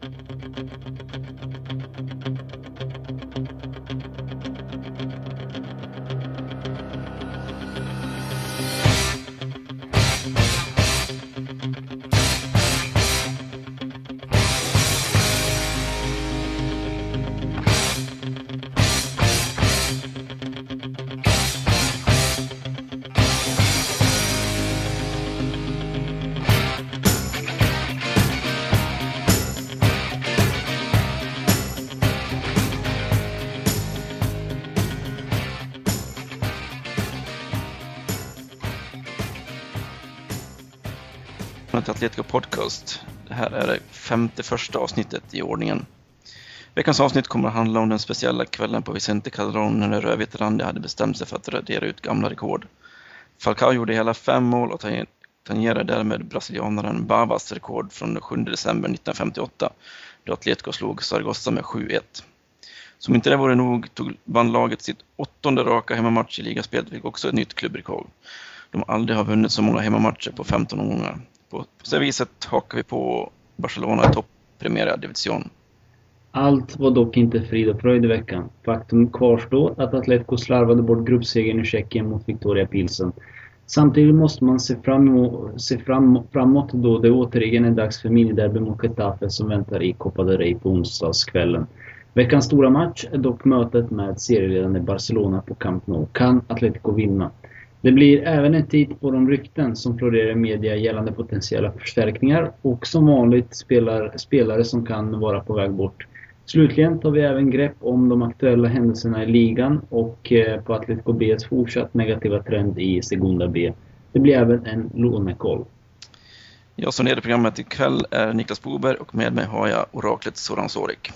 Till Atletico Podcast. Det här är det 51:a avsnittet i ordningen. Veckans avsnitt kommer att handla om den speciella kvällen på Vicente Calderón när Rödvita Randia hade bestämt sig för att radera ut gamla rekord. Falcao gjorde hela 5 mål och tangerade därmed brasilianaren Bavas rekord från den 7 december 1958 då Atletico slog Zaragoza med 7-1. Som inte det vore nog vann laget sitt 8:e raka hemmamatch i ligaspelet, fick också ett nytt klubbrekord. De aldrig har vunnit så många hemmamatcher på 15 omgångar. På så viset hakar vi på Barcelona i topp Primera Division. Allt var dock inte frid och fröjd i veckan. Faktum kvarstår att Atletico slarvade bort gruppsegern i Tjeckien mot Victoria Pilsen. Samtidigt måste man se framåt då det återigen är dags för miniderby mot Getafe som väntar i Copa del Rey på onsdagskvällen. Veckans stora match är dock mötet med serieledande Barcelona på Camp Nou. Kan Atletico vinna? Det blir även en tid på de rykten som florerar i media gällande potentiella förstärkningar och som vanligt spelare som kan vara på väg bort. Slutligen tar vi även grepp om de aktuella händelserna i ligan och på Atletico B's fortsatt negativa trend i Segunda B. Det blir även en lånekoll. Jag som leder programmet ikväll är Niklas Boberg och med mig har jag oraklet Soran Sorik.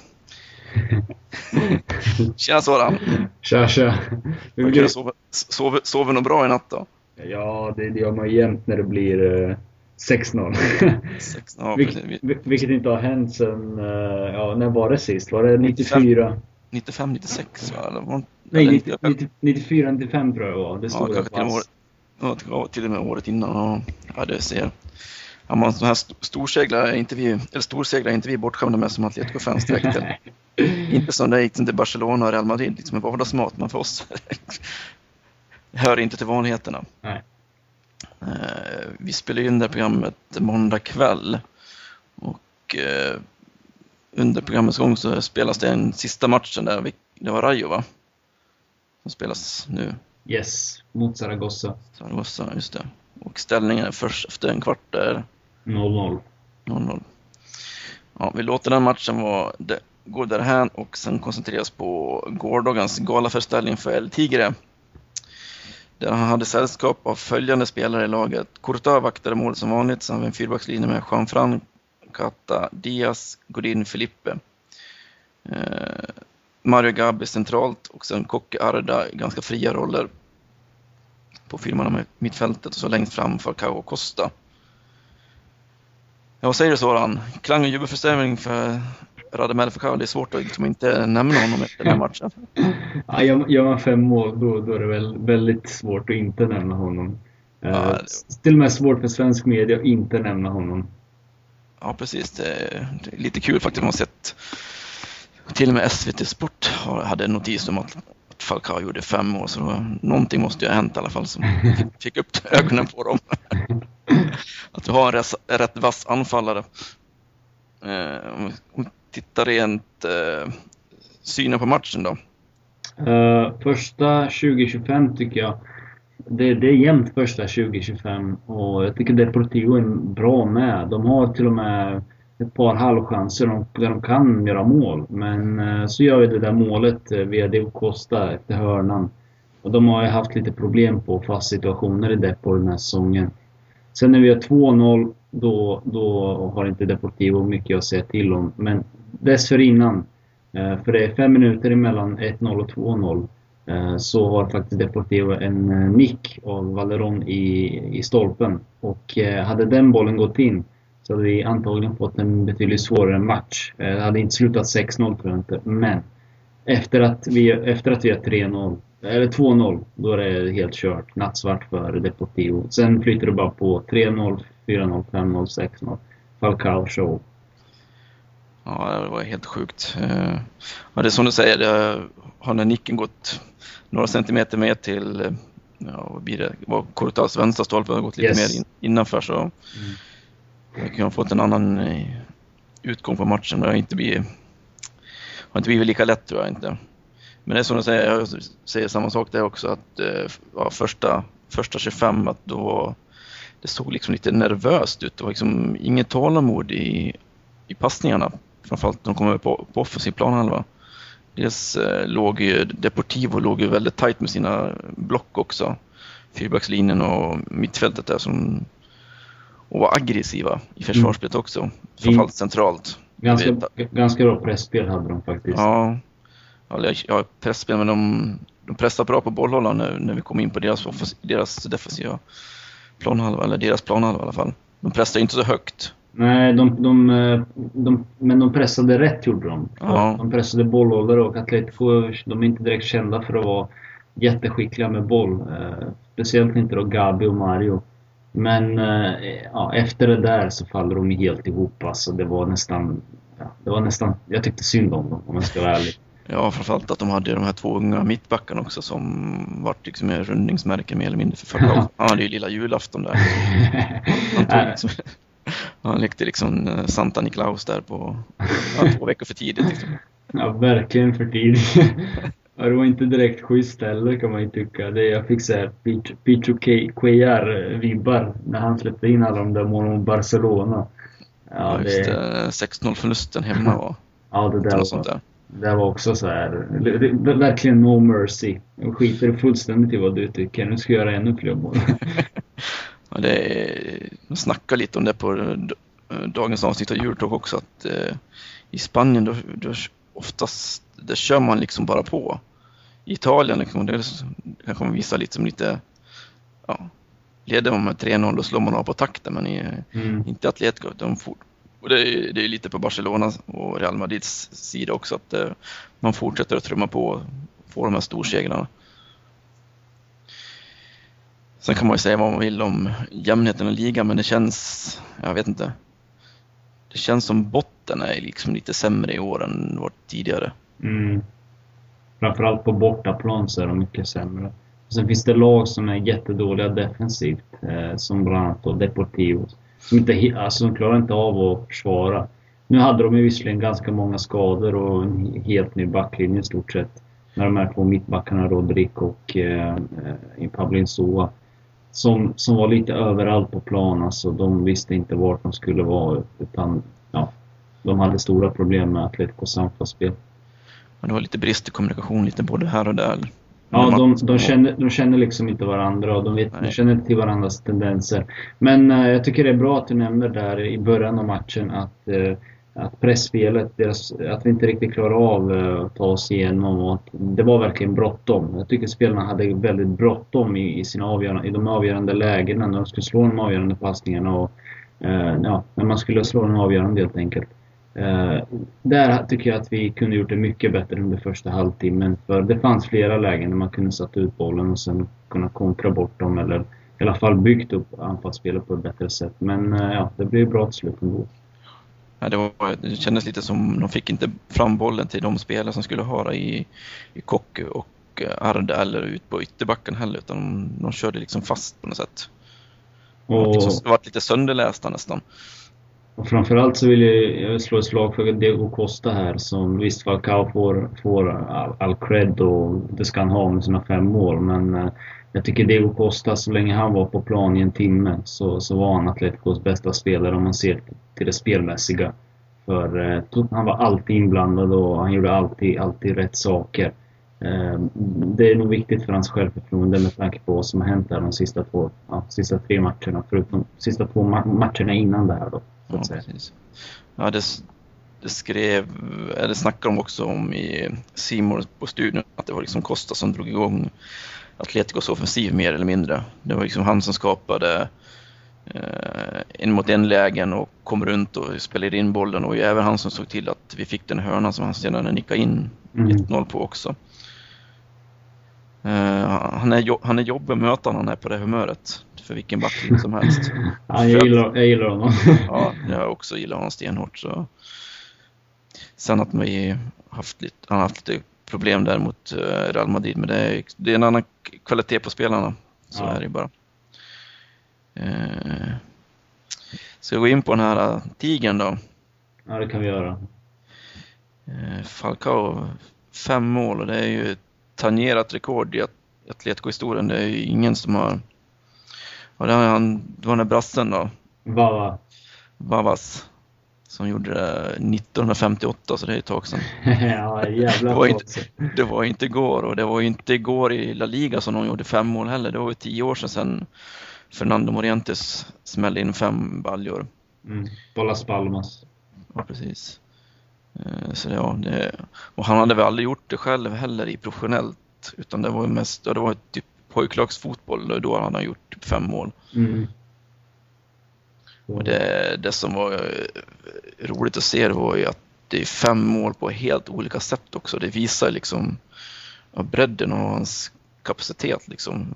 Tjena Soran. Tja. Sover nog bra i natt då? Ja, det gör man jämt när det blir 6-0. 6-0 vilket inte har hänt sen, när var det sist? Var det 94? 95-96 va? Nej, 94-95 tror jag var. Det stod till och med året innan. Ja, det ser. Ja, man sån här storseglar är inte vi bortskämda med som Atletico-fans direkt. Inte som det gick till Barcelona och Real Madrid, liksom en vardagsmat, men för oss hör inte till vanligheterna. Nej. Vi spelar in det här programmet måndag kväll och under programmets gång så spelas det en sista matchen där det var Rayo va? Som spelas nu. Yes, mot Zaragoza. Zaragoza, just det. Och ställningen är först efter en kvart där 0-0. Ja, vi låter den matchen gå därhän och sen koncentreras på gårdagens galaföreställning för El Tigre. Där han hade sällskap av följande spelare i laget. Courtois vaktade målet som vanligt, sen har vi en fyrbackslinje med Juanfran, Cata, Diaz, Godin, Felipe. Mario Gabi centralt och sen Koke Arda, ganska fria roller på firmarna med mittfältet och så längst fram Falcao och Costa. Ja, vad säger du Soran? Klang och jubelförstämning för Radamel Falcao, det är svårt att inte nämna honom i den här matchen. Ja, gör man 5 mål då är det väl väldigt svårt att inte nämna honom. Till och med svårt för svensk media att inte nämna honom. Ja, precis. Det är lite kul faktiskt. Man har sett till och med SVT Sport hade en notis om att Falcao gjorde 5 mål, så någonting måste ju ha hänt i alla fall som fick upp ögonen på dem. Att du har en rätt vass anfallare. Om vi tittar rent synen på matchen då. Första 20-25 tycker jag. Det är jämnt första 20-25 och jag tycker Deportivo är bra med. De har till och med ett par halvchanser där de kan göra mål. Men så gör vi det där målet via Diego Costa efter hörnan. Och de har ju haft lite problem på fast situationer i Depor den här säsongen. Sen när vi har 2-0 då har inte Deportivo mycket att säga till om. Men dessförinnan, för det är 5 minuter emellan 1-0 och 2-0, så har faktiskt Deportivo en nick av Valerón i stolpen. Och hade den bollen gått in så hade vi antagligen fått en betydligt svårare match. Det hade inte slutat 6-0 tror jag inte. Men efter att vi har 3-0 eller 2-0, då är det helt kört. Nattsvart för Deportivo. Sen flyter det bara på 3-0, 4-0, 5-0, 6-0. Falcao show. Ja, var helt sjukt. Ja, det är som du säger, har den nicken gått några centimeter mer till, vad blir det? Var Courtois vänstra stolpe har gått lite mer innanför, så jag kan ha fått en annan utgång på matchen. Men har inte blivit lika lätt, tror jag inte. Men det är som du säger, jag säger samma sak där också, att första 25, att då det såg liksom lite nervöst ut. Det var liksom inget tålamod i passningarna. Framförallt de kommer på offensiv planhalva. Dels låg ju Deportivo väldigt tajt med sina block också. Fyrbackslinjen och mittfältet där och var aggressiva i försvarsspelet också. Framförallt centralt. Ganska bra pressspel hade de faktiskt. Ja, pressspel, men de pressade bra på bollhållaren när vi kom in på deras defensiva planhalva, eller deras planhalva i alla fall. De pressade inte så högt. Nej, men de pressade rätt, gjorde de. Ja. De pressade bollhållare, och Atletico, de är inte direkt kända för att vara jätteskickliga med boll. Speciellt inte då Gabi och Mario. Men efter det där så faller de helt ihop. Alltså, det var nästan, jag tyckte synd om dem, om man ska vara ärlig. Ja, framförallt att de hade de här 2 unga mittbackarna också som vart liksom en rundningsmärke mer eller mindre för förra. Han hade ju lilla julafton där. Han lekte liksom Santa Niklaus där på 2 veckor för tidigt. Liksom. Ja, verkligen för tidigt. Det var inte direkt schysst heller, kan man ju tycka. Jag fick så här Pichu Cuellar-vibbar när han släppte in alla de där målen mot Barcelona. Ja, just det. 6-0 förlusten hemma var. Ja, det var också så här, verkligen no mercy. Jag skiter fullständigt i vad du tycker. Nu ska jag göra ännu fler mål. Ja, man snackar lite om det på dagens avsnitt av Eurotalk också, att i Spanien då oftast det kör man liksom bara på. I Italien liksom, det kanske man visar lite som lite, leder man med 3-0 och slår man av på takten, men inte Atletico, och det är lite på Barcelona och Real Madrids sida också, att man fortsätter att trumma på och få de här storsegrarna. Sen kan man ju säga vad man vill om jämnheten i ligan, men det känns, jag vet inte. Det känns som botten är liksom lite sämre i år än vad tidigare. Framförallt på bortaplan så är de mycket sämre. Och sen finns det lag som är jättedåliga defensivt, som bland annat Deportivo. Som klarar inte av att försvara. Nu hade de ju visserligen ganska många skador och en helt ny backlinje i stort sett. När de här 2 mittbackarna, Rodrigo och Pablo Insua, som var lite överallt på plan. Alltså, de visste inte vart de skulle vara, utan de hade stora problem med Atleticos anfallsspel. Det var lite brist i kommunikation, lite både här och där. Ja, de känner liksom inte varandra, och de känner inte till varandras tendenser. Men jag tycker det är bra att du nämner där i början av matchen att pressspelet, att vi inte riktigt klarar av att ta oss igenom, och att det var verkligen bråttom. Jag tycker spelarna hade väldigt bråttom i de avgörande lägena när de skulle slå de avgörande passningarna, och när man skulle slå den avgörande helt enkelt. Där tycker jag att vi kunde gjort det mycket bättre under första halvtimmen, för det fanns flera lägen där man kunde satt ut bollen och sen kunna kontra bort dem, eller i alla fall byggt upp anfallsspelet på ett bättre sätt. Men det blev bra till slut ändå. Ja, det kändes lite som de fick inte fram bollen till de spelare som skulle höra i Kock och Arda, eller ut på ytterbacken heller, utan de körde liksom fast på något sätt. Det var lite sönderlästa nästan. Och framförallt så vill jag slå ett slag för Diego Costa här, som visst Falcao får all cred, och det ska han ha med sina 5 mål, men jag tycker Diego Costa, så länge han var på plan i en timme, så var han Atleticos bästa spelare om man ser till det spelmässiga. För han var alltid inblandad och han gjorde alltid rätt saker. Det är nog viktigt för hans självförtroende med tanke på vad som har hänt där de sista 3 matcherna, förutom de sista 2 matcherna innan det här då. Ja, precis. Ja, det snackar de också om i Simor på studion, att det var liksom Costa som drog igång Atleticos offensiv mer eller mindre. Det var liksom han som skapade en mot en lägen och kom runt och spelade in bollen, och även han som såg till att vi fick den hörnan som han sedan nickade in 1-0 på också. Han är jobbig att möta, han är på det humöret för vilken backling som helst. Ja, jag gillar honom. Ja, jag också gillar honom stenhårt. Så. Sen att han har haft lite problem där mot Real Madrid, men det är en annan kvalitet på spelarna. Så är det bara. Ska jag gå in på den här tigern då? Ja, det kan vi göra. Falcao 5 mål, och det är ju tangerat rekord i Atletico-historien. Det är ju ingen som har... Och det var den brassen då. Vavas. Som gjorde det 1958, så det är ett tag sedan. Ja, jävla det var inte igår, och det var inte igår i La Liga som de gjorde 5 mål heller. Det var ju 10 år sedan Fernando Morientes smällde in 5 baljor. På Las Palmas. Ja, precis. Så ja, och han hade väl aldrig gjort det själv heller i professionellt, utan det var ju mest, det var typ pojklagsfotboll, och då hade han gjort typ 5 mål. Och det som var roligt att se var ju att det är 5 mål på helt olika sätt också. Det visar liksom bredden och hans kapacitet liksom.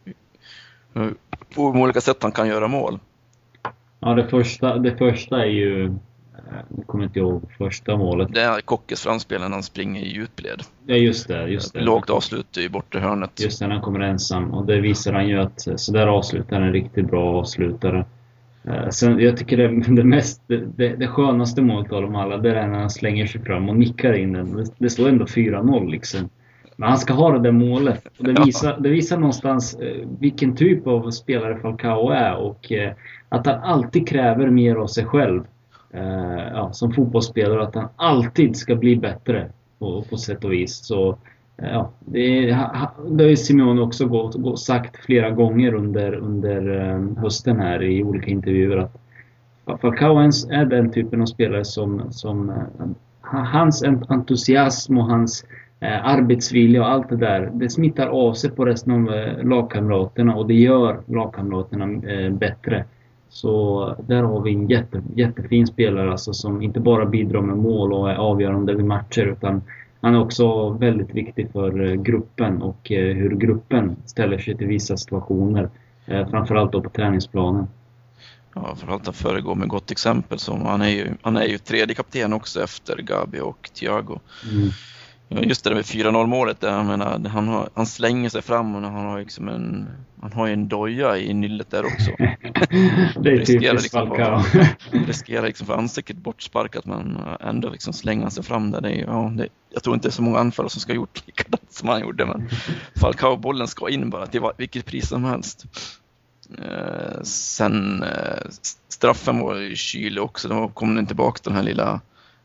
På olika sätt han kan göra mål. Ja, det första är ju, jag kommer inte ihåg första målet. Det är Kockes framspelaren, han springer i djupled. Ja, just det. Lågt avslut i bortre hörnet. Just det, han kommer ensam. Och det visar han ju att så där avslutar en riktigt bra avslutare. Sen, jag tycker det skönaste målet av dem alla, det är när han slänger sig fram och nickar in den. Det står ändå 4-0 liksom. Men han ska ha det där målet. Och det visar någonstans vilken typ av spelare Falcao är. Och att han alltid kräver mer av sig själv. Som fotbollsspelare. Att han alltid ska bli bättre på sätt och vis. Så ja, det har ju Simeone också sagt flera gånger under hösten här i olika intervjuer, att Falcao är den typen av spelare som hans entusiasm och hans arbetsvilja och allt det där, det smittar av sig på resten av lagkamraterna, och det gör lagkamraterna bättre. Så där har vi en jättefin spelare alltså, som inte bara bidrar med mål och är avgörande vid matcher, utan han är också väldigt viktig för gruppen och hur gruppen ställer sig till vissa situationer. Framförallt då på träningsplanen. Ja, framförallt att föregå med gott exempel. Som han är ju tredje kapten också efter Gabi och Thiago. Just det där med 4-0 målet, jag menar, han slänger sig fram, och han har en doja i nyllet där också. Det är typiskt Falcao. Riskerar liksom för ansiktet bortsparkat, men ändå liksom slänga sig fram där. Jag tror inte det är så många anfallare som ska ha gjort likadant som han gjorde, men Falcao-bollen ska in bara till vilket pris som helst. Sen straffen var ju kylig också. Då kom den tillbaka, den här lilla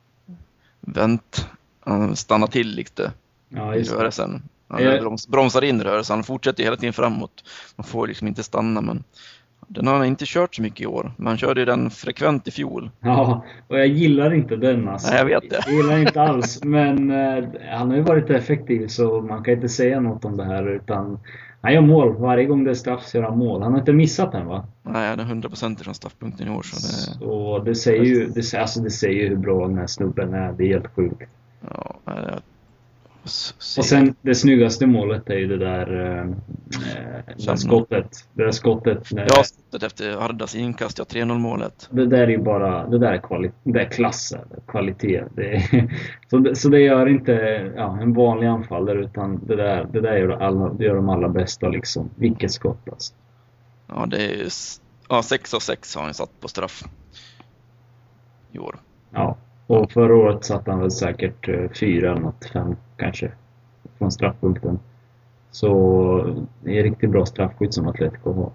han stannar till lite i rörelsen. Han bromsar in rörelsen. Han fortsätter hela tiden framåt. Man får liksom inte stanna, men den har han inte kört så mycket i år. Man körde ju den frekvent i fjol. Ja, och jag gillar inte den alltså. Nej, jag vet det. Jag gillar inte alls, men han har ju varit effektiv, så man kan inte säga något om det här, utan han gör mål. Varje gång det är straff så gör han mål. Han har inte missat den, va? Nej, han är 100% från straffpunkten i år. Så det säger ju hur bra den här snubben är. Det är helt sjukt. Ja, och sen det snyggaste målet är ju det där skottet. Det där skottet. Ja, skottet efter Ardas inkast, 3-0 målet. Det där är ju bara, det är klass, kvalitet. Så det gör inte en vanlig anfallare, utan det där gör de alla bästa liksom. Vilket skott alltså. Ja, det är 6 av 6 har han satt på straff i år. Ja. Och förra året satt han väl säkert 4 eller något, 5 kanske från straffpunkten. Så det är riktigt bra straffskydd som Atletico har.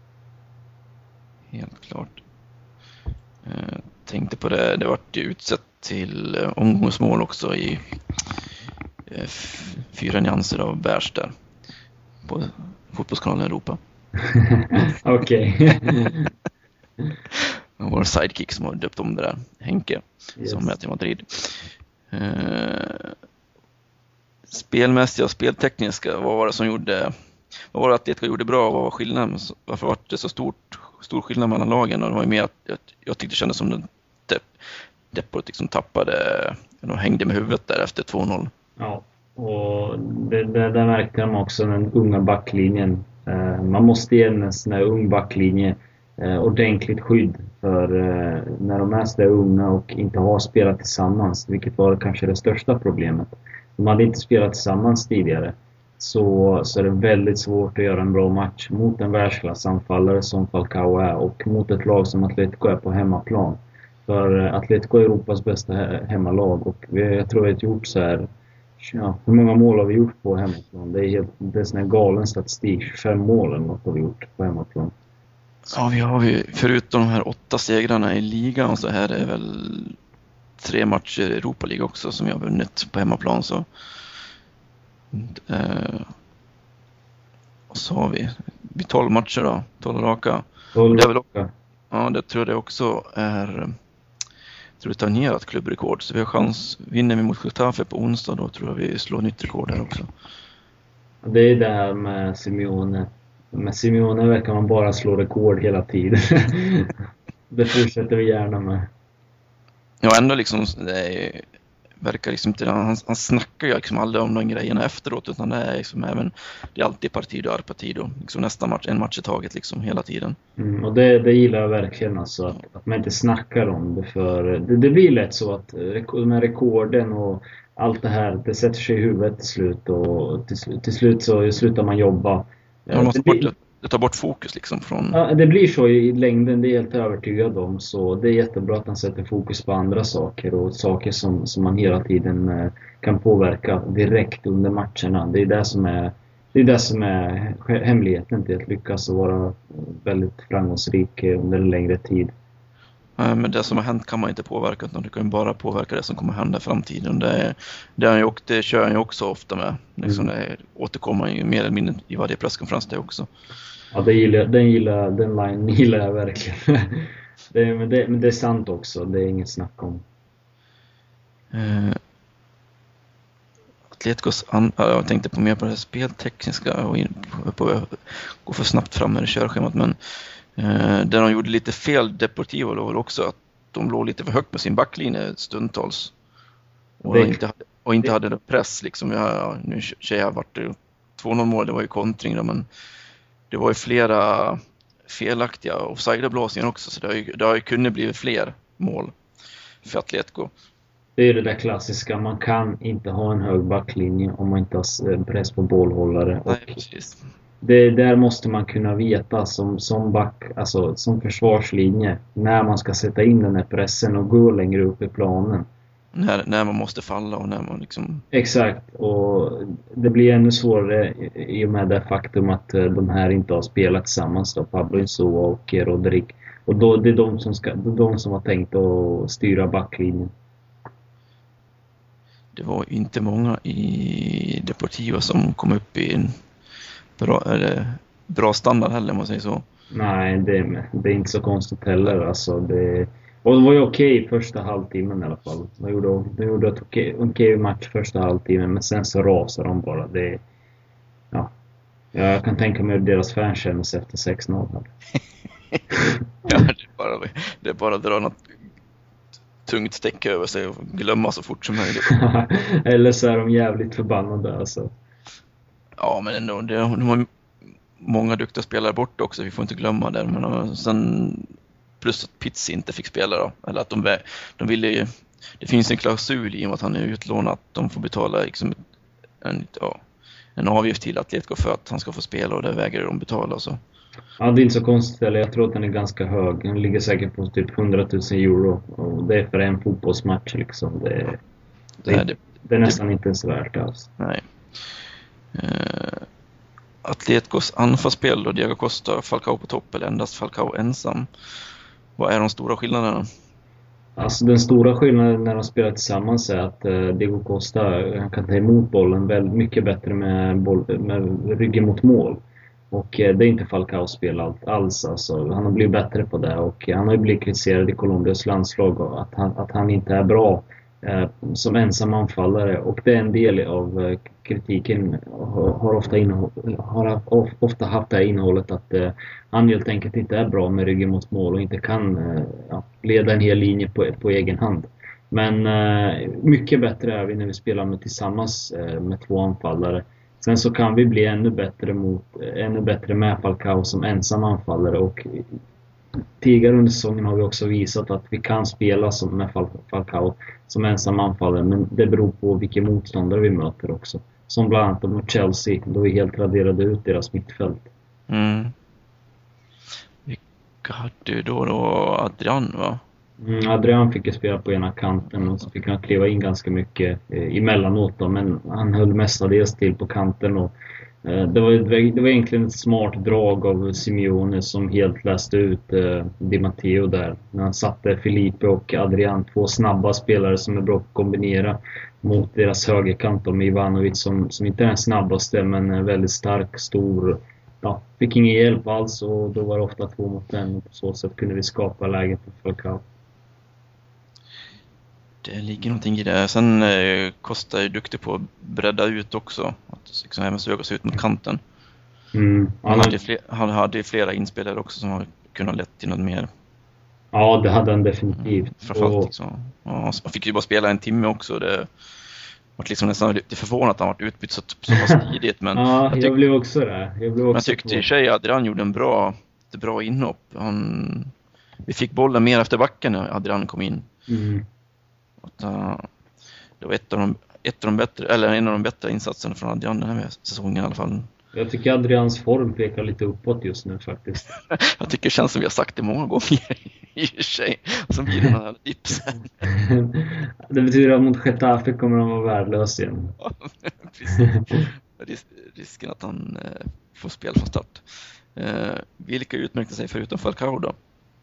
Helt klart. Tänkte på det. Det var ju utsett till omgångsmål också i 4 nyanser av Bärs där på fotbollskanalen Europa. Okej. Vår sidekick som har döpt om det där, Henke, som är till Madrid. Spelmässiga och speltekniska, vad var det Atletico gjorde bra, vad var skillnaden? Varför var det så stor skillnad mellan lagen? Och det var ju mer att jag tyckte det kändes som Deport liksom tappade och hängde med huvudet där efter 2-0. Ja, och där märkte de också den unga backlinjen. Man måste ge en sån här ung backlinje ordentligt skydd för när de är så där unga och inte har spelat tillsammans, vilket var kanske det största problemet. De hade inte spelat tillsammans tidigare, så är det väldigt svårt att göra en bra match mot en världsklassanfallare som Falcao är och mot ett lag som Atletico är på hemmaplan. För Atletico är Europas bästa hemmalag och jag tror vi har gjort så här. Ja, hur många mål har vi gjort på hemmaplan? Det är sån här galen statistik. 25 mål eller något har vi gjort på hemmaplan. Ja, vi har ju förutom de här 8 segrarna i ligan så här är väl 3 matcher i Europa League också som vi har vunnit på hemmaplan. Så och så har vi 12 matcher då, 12 raka. 12 det är väl raka. Ja, det tror jag också är tangerat klubbrekord. Så vi har chans, vinner vi mot Getafe på onsdag, då tror jag vi slår nytt rekord här också. Det är det här med Simeone. Med Simeone verkar man bara slå rekord hela tiden. Det fortsätter vi gärna med. Ja, ändå liksom verkar liksom inte, han snackar ju liksom aldrig om de grejerna efteråt, utan det är liksom även, det är alltid partido och partido, liksom nästa match, en match i taget liksom hela tiden. Och det gillar jag verkligen, alltså, att man inte snackar om det, för det blir lätt så att med rekorden och allt det här, det sätter sig i huvudet till slut, och till slut så slutar man jobba. Ja, det tar bort fokus liksom från... Ja, det blir så i längden, det är jag helt övertygad om. Så det är jättebra att han sätter fokus på andra saker och saker som man hela tiden kan påverka direkt under matcherna. Det är det som är hemligheten till att lyckas och vara väldigt framgångsrik under en längre tid. Men det som har hänt kan man inte påverka, utan du kan bara påverka det som kommer hända i framtiden. Det kör han ju också ofta med. Liksom det återkommer ju mer eller mindre i varje presskonferens det också. Ja, den line gillar jag verkligen. Men det är sant också, det är inget snack om. Atleticos, jag tänkte på mer på det speltekniska och gå för snabbt fram med det körschemat, men där de gjorde lite fel, Deportivo, var väl också att de låg lite för högt med sin backlinje stundtals och inte hade press liksom. Nu har varit 2-0 mål, det var ju kontring då, men det var ju flera felaktiga offside-blåsningar också, så det har ju kunnat bli fler mål för Atletico. Det är det där klassiska, man kan inte ha en hög backlinje om man inte har press på bollhållare. Nej, precis. Där måste man kunna veta som back, alltså som försvarslinje, när man ska sätta in den här pressen och gå längre upp i planen. När man måste falla och när man liksom... Exakt, och det blir ännu svårare i och med det faktum att de här inte har spelat tillsammans då, Pablo Insua och Rodrigo. Och då det är de som har tänkt att styra backlinjen. Det var inte många i Deportivo som kom upp i en bra standard heller, om man säger så. Nej, det är inte så konstigt heller. Alltså, och det var ju okej första halvtimmen i alla fall. De gjorde ett okej match första halvtimmen, men sen så rasade de bara. Jag kan tänka mig deras fans känner sig efter 6-0. Ja, det är bara att dra något tungt stäcka över sig och glömma så fort som möjligt. Eller så är de jävligt förbannade alltså. Ja, men ändå, de har många duktiga spelare bort också, vi får inte glömma det. Men sen plus att Pizzi inte fick spela då, eller att de ville ju, det finns en klausul i och med att han är utlånad att de får betala liksom en avgift till Atletico för att han ska få spela, och det vägrar de betala så. Ja, det är inte så konstigt, eller jag tror att den är ganska hög. Den ligger säkert på typ 100 000 euro, och det är för en fotbollsmatch liksom. Det är nästan inte ens värt alls. Nej. Atleticos anfallsspel då, Diego Costa, Falcao på topp eller endast Falcao ensam? Vad är de stora skillnaderna? Alltså den stora skillnaden när de spelar tillsammans är att Diego Costa, han kan ta emot bollen väldigt mycket bättre med ryggen mot mål. Och det är inte Falcaos spel alls. Alltså, han har blivit bättre på det, och han har ju blivit kritiserad i Colombias landslag att han inte är bra som ensam anfallare, och det är en del av kritiken har ofta haft det här innehållet att han helt enkelt inte är bra med ryggen mot mål och inte kan leda en hel linje på egen hand. Men mycket bättre är vi när vi spelar tillsammans med två anfallare. Sen så kan vi bli ännu bättre med Falcao som ensam anfallare, och tidigare under säsongen har vi också visat att vi kan spela som med Falcao som ensam anfallare, men det beror på vilka motståndare vi möter också. Som bland annat mot Chelsea, då vi helt raderade ut deras mittfält. Vilka hade du då? Adrian, va? Adrian fick ju spela på ena kanten och så fick han kliva in ganska mycket emellanåt då, men han höll mestadels till på kanten och det var egentligen ett smart drag av Simeone som helt läste ut Di Matteo där. När han satte Felipe och Adrian, två snabba spelare som är bra att kombinera mot deras högerkant med Ivanovic som inte är den snabbaste men är väldigt stark, stor. Ja, fick ingen hjälp alls och då var det ofta 2 mot 1 och på så sätt kunde vi skapa läget för Falcao. Det ligger någonting i det. Sen Costa är duktig på att bredda ut också. Att liksom även söka sig ut mot kanten. Han hade flera inspelare också som har kunnat lett till något mer. Ja, det hade han definitivt. Framförallt liksom. Ja, han fick ju bara spela en timme också. Det var liksom nästan lite förvånat att han varit utbytt så pass tidigt. Men ja, jag blev också det. Jag tyckte i sig att Adrian gjorde ett bra inhopp. Vi fick bollen mer efter backen när Adrian kom in. Det var en av de bättre insatserna från Adrian den här säsongen i alla fall. Jag tycker Adrians form pekar lite uppåt just nu faktiskt. Jag tycker det känns som vi har sagt det många gånger i och för sig. Som blir den här dipsen. Det betyder att mot Getafe kommer han vara värdelös igen. Ja, precis. Risken att han får spel från start. Vilka utmärkte sig förutom Falcao då?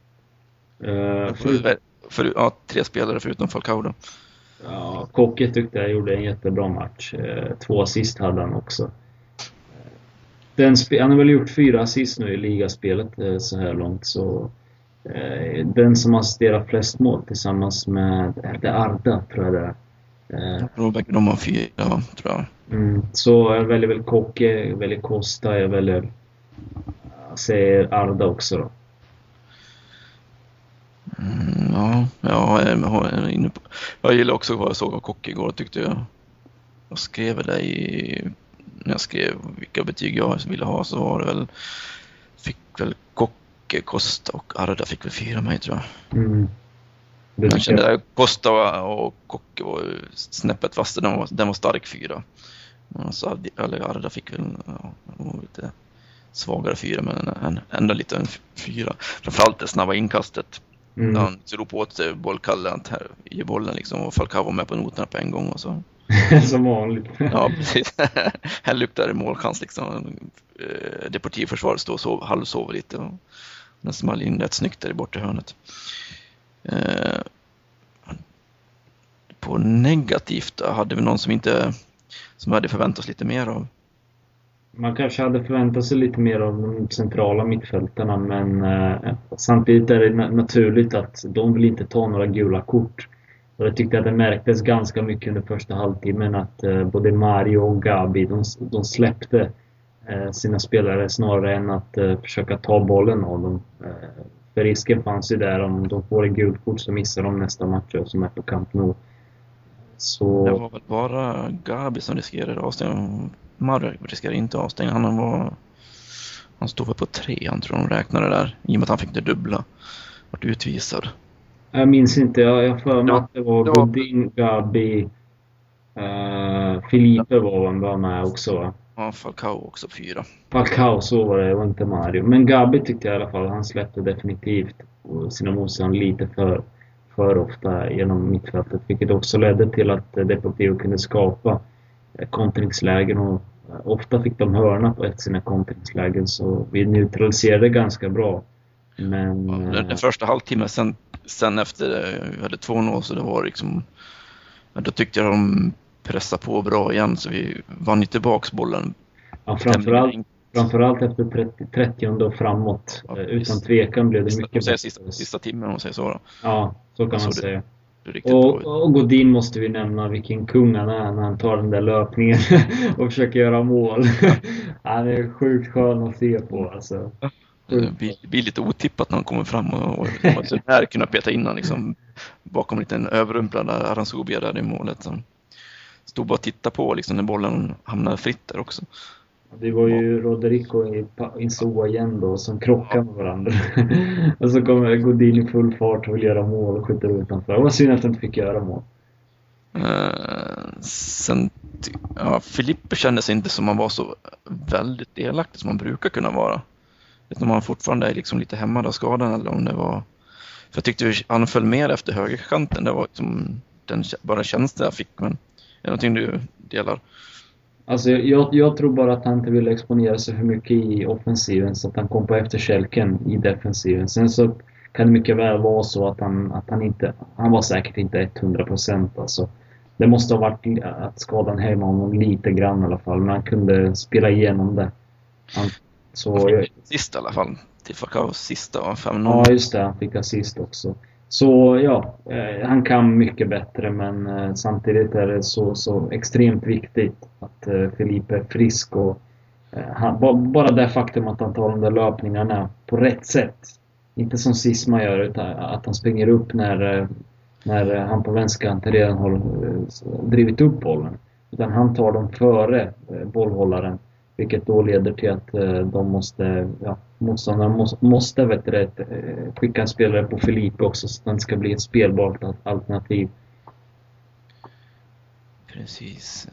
3 spelare förutom Falcao då. Ja, Koke tyckte jag gjorde en jättebra match. 2 assist hade han också. Han har väl gjort 4 assist nu i ligaspelet så här långt. Så den som assisterar flest mål tillsammans med Arda, tror jag det är. De har 4, tror jag. Så jag väljer väl Koke, jag väljer Costa, jag väljer säger Arda också då. Jag gillar också vad jag såg av Koke igår, tyckte jag skrev det när jag skrev vilka betyg jag ville ha, så var det väl fick väl Koke, Costa och Arda fick väl 4 mig, tror jag. Jag kände att Costa och Koke var snäppet fast, den var stark 4. Så Arda fick väl lite svagare 4, men ändå lite en 4. Framförallt det snabba inkastet. Han slog på åt bollkallen här i bollen liksom, och Falcao var med på noterna på en gång och så. Som vanligt. Ja, precis. Här luktar det målchans liksom. Deportivförsvaret står och halvsover lite och den small in rätt snyggt där i bortre hörnet. På negativt då, hade vi någon som hade förväntat oss lite mer av. Man kanske hade förväntat sig lite mer av de centrala mittfältarna, men samtidigt är det naturligt att de vill inte ta några gula kort. Och jag tyckte att det märktes ganska mycket under första halvtimmen att både Mario och Gabi, de släppte sina spelare snarare än att försöka ta bollen av dem. För risken fanns ju där, om de får en gult kort så missar de nästa match som är på Camp Nou. Så... Det var väl bara Gabi som riskerade avstängning. Mario riskerade inte avstängning. Han stod väl på 3, han tror de räknade där. I och med att han fick det dubbla. Vart utvisad. Jag minns inte. Jag för mig att det var Godin, Gabi, Felipe var med också, va? Ja, Falcao också 4. Falcao, så var det var inte Mario. Men Gabi tyckte jag i alla fall, han släppte definitivt sina motstånd lite för ofta genom mittfältet. Vilket också ledde till att Deportivo kunde skapa kontringslägen, och ofta fick de hörna på sina kontringslägen, så vi neutraliserade ganska bra. Men den första halvtimmen sen efter vi hade 2-0, så det var liksom, då tyckte jag de pressade på bra igen, så vi vann tillbaks bollen. Ja, framförallt efter 30 och framåt. Ja, utan tvekan blev det mycket bättre. Sista timmen, om man säger så då. Ja, så kan man säga. Och Godin måste vi nämna, vilken kung han är när han tar den där löpningen och försöker göra mål. Han är sjukt skön att se på, alltså. Det blir lite otippat när han kommer fram och så här kunna peta in han liksom bakom en liten överrumplad Aranzubia där i målet. Som stod bara och tittade på liksom när bollen hamnade fritt där också. Det var ju Rodrigo och Insua igen då som krockade med varandra. Och så kommer Godin i full fart och vill göra mål och skjuter utanför. Det var synd att han inte fick göra mål. Sen, Filippe kändes inte som han var så väldigt delaktig som man brukar kunna vara. När man fortfarande är liksom lite hämmad av skadan eller om det var... För jag tyckte han föll mer efter högerkanten. Det var liksom bara känslan jag fick. Men är det någonting du delar? Alltså jag tror bara att han inte ville exponera sig för mycket i offensiven så att han kom på efterkälken i defensiven. Sen så kan det mycket väl vara så att han var säkert inte 100%. Alltså. Det måste ha varit att skadan hemma honom lite grann i alla fall. Men han kunde spela igenom det. Sist i alla fall. Till Falcaos sista var 5-0. Ja, just det. Han fick assist också. Så ja, han kan mycket bättre, men samtidigt är det så extremt viktigt att Filipe är frisk. Och bara det faktum att han tar de där löpningarna på rätt sätt. Inte som Sisma gör, utan att han springer upp när han på vänsterkanten redan har drivit upp bollen. Utan han tar dem före bollhållaren. Vilket då leder till att motståndarna måste skicka en spelare på Filipe också så att den ska bli ett spelbart alternativ. Precis.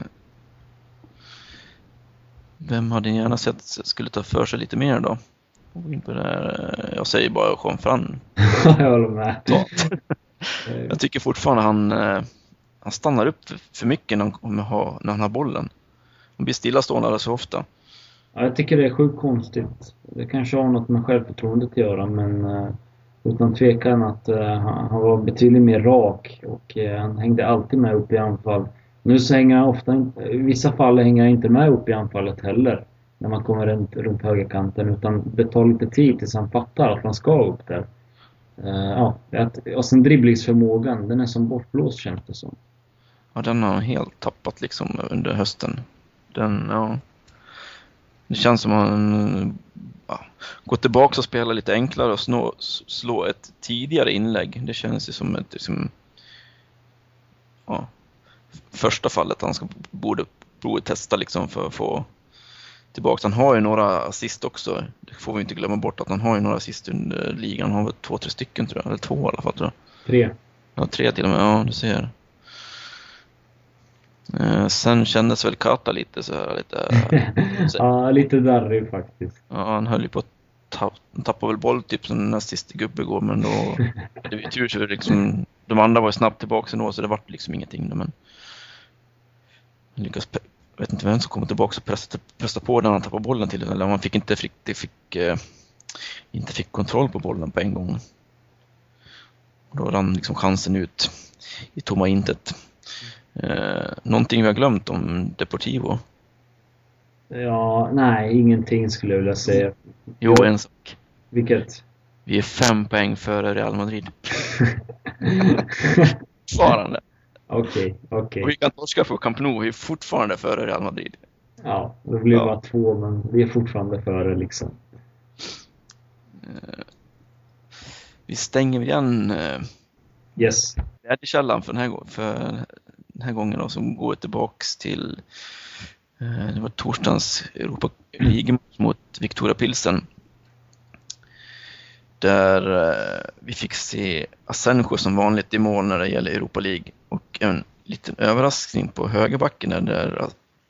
Vem hade ni gärna sett skulle ta för sig lite mer då? Jag säger bara Juan Fran. Jag håller med. Jag tycker fortfarande han stannar upp för mycket när han har bollen. Han blir stillastående så ofta. Ja, jag tycker det är sjukt konstigt. Det kanske har något med självförtroendet att göra, men utan tvekan att han var betydligt mer rak och han hängde alltid med upp i anfall. Nu så hänger han ofta, i vissa fall hänger han inte med upp i anfallet heller när man kommer runt högerkanten, utan det tar lite tid tills han fattar att man ska upp där. Och sen dribblingsförmågan, den är som bortblåst känns det som. Ja, den har han helt tappat liksom under hösten. Det känns som att han går tillbaka och spelar lite enklare och slå ett tidigare inlägg. Det känns ju som ett första fallet han borde testa liksom för att få tillbaka. Han har ju några assist också. Det får vi inte glömma bort att han har ju några assist under ligan. Han har väl 2-3 stycken tror jag. Eller 2 i alla fall tror jag. 3. Ja, 3 till och med. Ja, du ser. Sen kändes väl Kata lite så här ja, lite darrig faktiskt. Ja, han höll ju på att tappa väl boll typ som näst sista gubbe går, men då det var tur så liksom, de andra var ju snabbt tillbaka ändå, så det var liksom ingenting då, men lyckas, vet inte vem som kommer tillbaka och pressa på när han tappade bollen till, eller man inte fick kontroll på bollen på en gång. Och då rann liksom chansen ut i tomma intet. Någonting vi har glömt om Deportivo? Ja, nej, ingenting skulle jag vilja säga. Jo, en sak. Vilket? Vi är 5 poäng före Real Madrid. Fortfarande. Okej. Och vi kan torska på Camp Nou, vi är fortfarande före Real Madrid. Ja, det blir bara 2, men vi är fortfarande före liksom. Vi stänger igen Yes. källan för den här gången då, som går tillbaks till det var torsdagens Europa League mot Victoria Pilsen, där vi fick se Asenjo som vanligt i mål när det gäller Europa League, och en liten överraskning på högerbacken där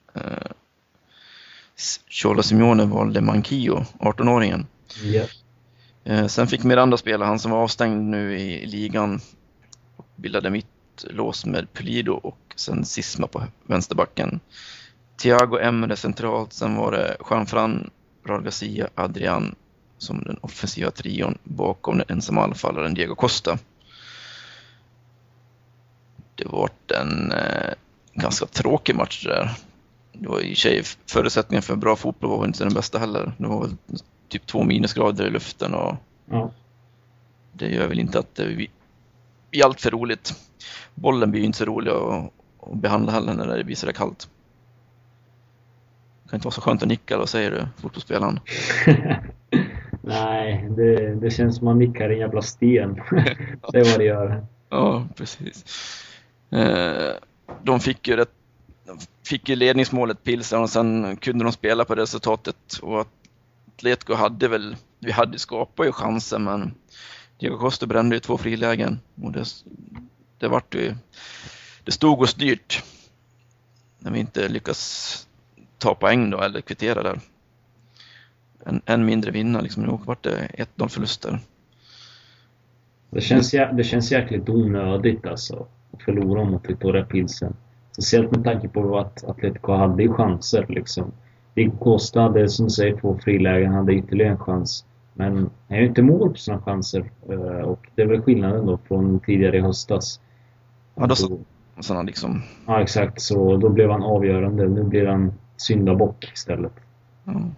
Cholo Simeone valde Manquillo, 18-åringen. Yeah. Sen fick Miranda spela, han som var avstängd nu i ligan, och bildade mittlås med Pulido och sen Sisma på vänsterbacken. Thiago Emre centralt, sen var det Juanfran, Raul Garcia, Adrian som den offensiva trion bakom den ensamma anfallaren Diego Costa. Det var en ganska tråkig match där. Det var i sig förutsättningen för bra fotboll var inte den bästa heller. Det var väl typ 2 minusgrader i luften och det gör väl inte att det blir allt för roligt. Bollen blir ju inte så rolig att behandla heller när det blir så kallt. Det kan inte vara så skönt att nicka, vad säger du, fotbollsspelaren? Nej, det känns som man nickar en jävla sten. Det är vad det gör. Ja, precis. De fick ju ledningsmålet Pilsen och sen kunde de spela på resultatet. Och Atletico vi hade skapat ju chanser, men Diego Costa brände ju 2 frilägen. Och det stod och styrt när vi inte lyckas ta poäng då, eller kvittera där. En mindre vinna liksom. Nu vart det 1-0 förluster. Det känns jäkligt onödigt alltså att förlora mot Victoria Pilsen. Speciellt med tanke på att Atletico hade ju chanser liksom. Diego Costa hade, som du säger, 2 frilägen, hade ytterligare en chans. Men han är ju inte mål på sina chanser. Och det är väl skillnaden då från tidigare i höstas. Ja, då sådana liksom. Ja, exakt. Så då blev han avgörande. Nu blir han syndabock istället. Mm.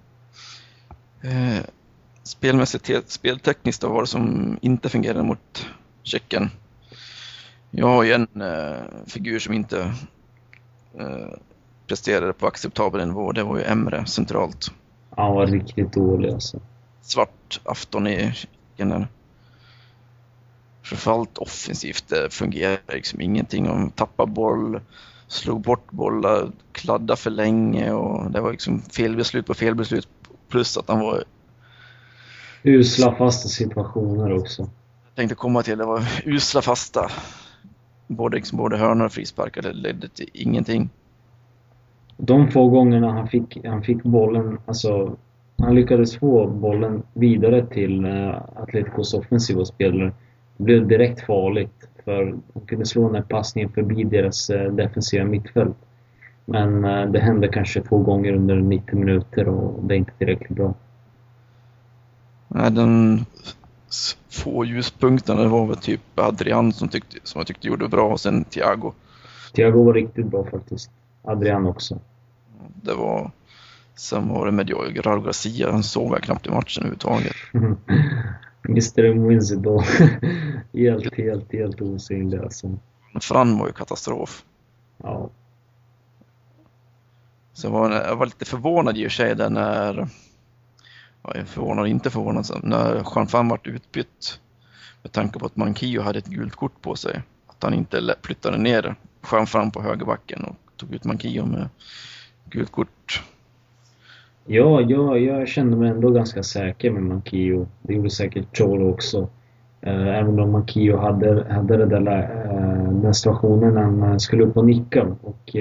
Spelmässigt, speltekniskt då var det som inte fungerade mot Tjeckien. Jag har ju en figur som inte presterade på acceptabel nivå. Det var ju Emre centralt. Han var riktigt dålig alltså. Svart afton i Tjeckien. Framförallt offensivt, det fungerade liksom ingenting. De tappade boll, slog bort bollar, kladdade för länge och det var liksom felbeslut på felbeslut, plus att han var usla fasta situationer också. Jag tänkte komma till, det var usla fasta både hörnor och frisparkar, det ledde till ingenting. De få gångerna han fick bollen, alltså han lyckades få bollen vidare till Atleticos offensiva spelare. Det blev direkt farligt, för de kunde slå den här passningen förbi deras defensiva mittfält. Men det hände kanske 2 gånger under 90 minuter och det är inte tillräckligt bra. Nej, den få ljuspunkterna, det var väl typ Adrian som jag tyckte gjorde bra, och sen Thiago. Thiago var riktigt bra faktiskt. Adrian också. Sen var det med Raul Garcia, han såg jag knappt i matchen överhuvudtaget. Mr. Invincible. helt osynlig alltså. Fran var ju katastrof. Ja. Så jag var lite förvånad i och för sig där när... Jag är förvånad, inte förvånad, när Juan Fran vart utbytt. Med tanke på att Manquillo hade ett gult kort på sig. Att han inte flyttade ner Juan Fran på högerbacken och tog ut Manquillo med gult kort. Ja, jag kände mig ändå ganska säker med Manquillo. Det gjorde säkert Cholo också. Även om Manquillo hade det där den situationen när han skulle upp och nicka och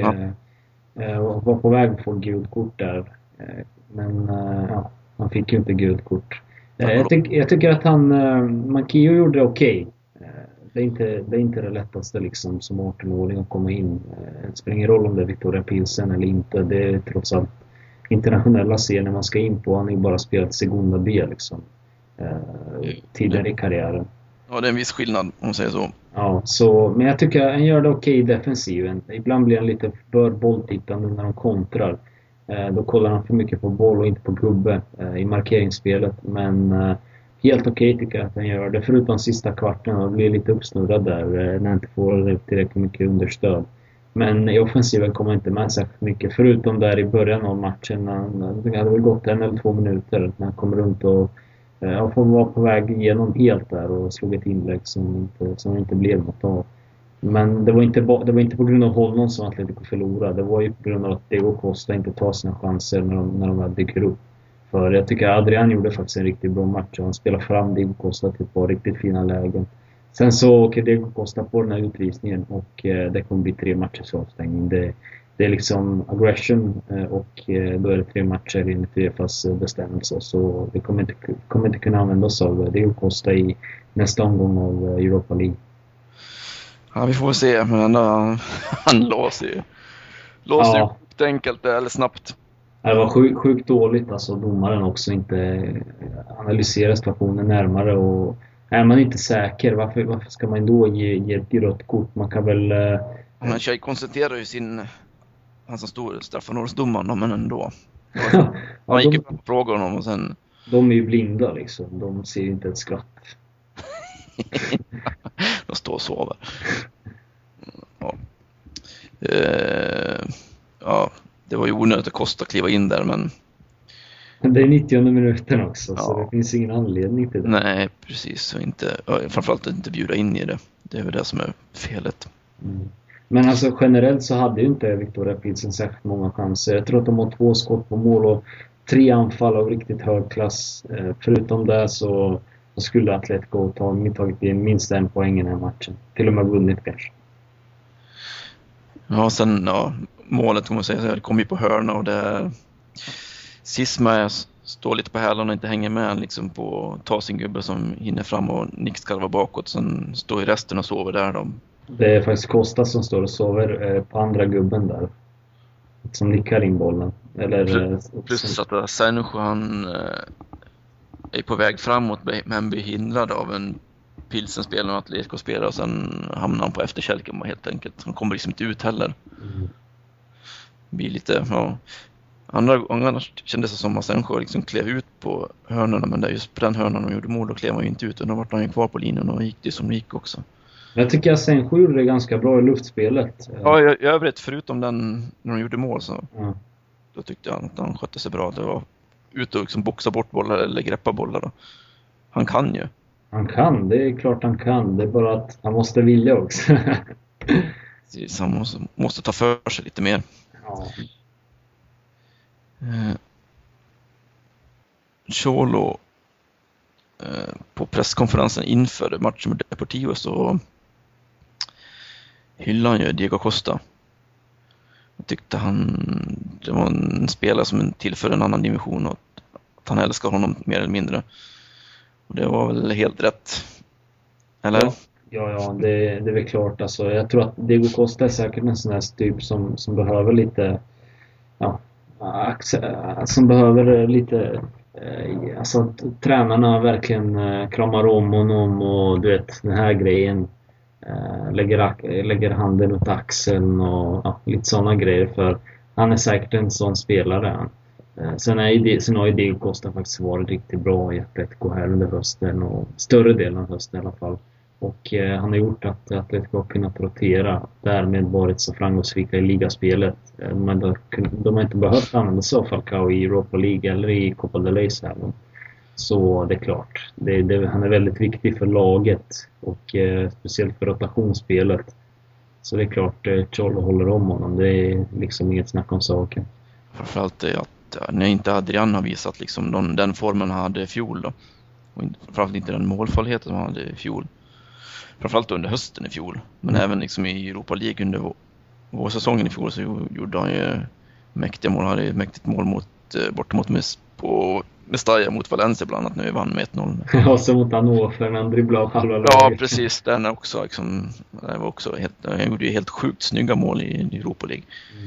var på väg att få gult kort där. Men han fick ju inte gult kort. Jag tycker att Manquillo gjorde det okej. Det är inte det lättaste liksom, som 18-åring att komma in. Det spelar ingen roll om det är Victoria Pilsen eller inte. Det är trots allt internationella scener man ska in på. Han har ju bara spelat Segunda B liksom, tidigare i karriären. Ja, det är en viss skillnad om man säger så. Ja, men jag tycker han gör det okej i defensiven. Ibland blir han lite för bolltittande när de kontrar. Då kollar han för mycket på boll och inte på gubbe i markeringsspelet. Men helt okej tycker jag att han gör det. Förutom sista kvarten och blir lite uppsnurrad där när han inte får tillräckligt mycket understöd. Men i offensiven kommer inte med särskilt mycket. Förutom där i början av matchen. Det hade väl gått 1 eller 2 minuter när han kom runt och var på väg igenom helt där och slog ett inlägg som inte blev något av. Men det var inte på grund av honom som Atletico förlorade. Det var ju på grund av att Diego Costa inte tar sina chanser när de väl dyker upp. För jag tycker att Adrian gjorde faktiskt en riktigt bra match. Han spelade fram Diego Costa till ett par riktigt fina lägen. Sen så åker Diego Costa på den här utvisningen och det kommer bli 3 matchers avstängning. Det är liksom aggression och då är det 3 matcher enligt UEFAs bestämmelser. Så vi kommer inte kunna använda oss av Diego Costa i nästa omgång av Europa League. Ja, vi får väl se, men han låser ju upp enkelt eller snabbt. Det var sjukt dåligt, alltså domaren också inte analyserar situationen närmare, och är man inte säker, varför ska man då ge ett rött kort? Man kan väl... Men Tjej koncentrerar ju han som stod straffanområdesdomaren, men ändå. Han gick upp och frågade honom och sen... De är ju blinda liksom, de ser inte ett skratt. De står och sover. Ja, det var ju onödigt att kosta kliva in där, men... Det är 90:e minuten också, så det finns ingen anledning till det. Nej, precis. Och framförallt att inte bjuda in i det. Det är väl det som är felet. Men alltså generellt så hade ju inte Victoria Pilsen särskilt många chanser. Jag tror att de har 2 skott på mål och 3 anfall av riktigt hög klass. Förutom det så skulle Atletico tagit in minst 1 poäng i den här matchen. Till och med vunnit kanske. Ja, sen målet kan man säga, det kom ju på hörna och det Sisma står lite på hälarna och inte hänger med liksom på ta sin gubbe som hinner fram och nickskarvar bakåt. Sen står ju resten och sover där de. Det är faktiskt Costa som står och sover på andra gubben där. Som nickar in bollen. Plus att Senjo han är på väg framåt men blir hindrad av en Pilsen-spelare och Atletico-spelare och sen hamnar han på efterkälken helt enkelt. Han kommer liksom inte ut heller. Blir lite, Andra gånger kändes det som att Senjo liksom klev ut på hörnorna, men det är just på den hörnan de gjorde mål och klev han ju inte ut och då var han ju kvar på linjen och gick det som det gick också. Jag tycker att Senjo gjorde det ganska bra i luftspelet. Ja, i övrigt förutom den när de gjorde mål så då tyckte jag att han skötte sig bra. Det var ut och liksom boxa bort bollar eller greppa bollar då. Han kan ju. Han kan, det är klart han kan. Det är bara att han måste vilja också. Han måste ta för sig lite mer. Ja. Cholo på presskonferensen inför matchen med Deportivo så hyllade han ju Diego Costa. Jag tyckte det var en spelare som tillför en annan dimension och att han älskar honom mer eller mindre. Och det var väl helt rätt. Eller? Ja, det är väl klart. Alltså, jag tror att Diego Costa är säkert en sån här typ som behöver lite som behöver lite alltså att tränarna verkligen kramar om honom och du vet den här grejen lägger handen åt axeln och lite sådana grejer, för han är säkert en sån spelare. Sen har ju Diego Costa faktiskt varit riktigt bra i Atletico här under hösten och större delen av hösten i alla fall. Och han har gjort att Atletico har kunnat rotera, därmed varit så framgångsrika i ligaspelet. Men de har inte behövt använda sig av Falcao i Europa League eller i Copa del Rey. Så det är klart, han är väldigt viktig för laget och speciellt för rotationsspelet. Så det är klart, Cholo håller om honom. Det är liksom inget snack om saken. Framförallt det att när inte Adrian har visat liksom den formen han hade i fjol då. Och framförallt inte den målfarligheten som han hade i fjol. Framförallt under hösten i fjol. Men även liksom i Europa League under vårsäsongen i fjol så gjorde han ju mäktiga mål. Han hade ett mäktigt mål borta mot Mestalla mot Valencia bland annat när vi vann med 1-0. Ja, så mot Hannover när han dribblade av halva laget. Ja, precis. Den också liksom, det var också han gjorde ju helt sjukt snygga mål i Europa League.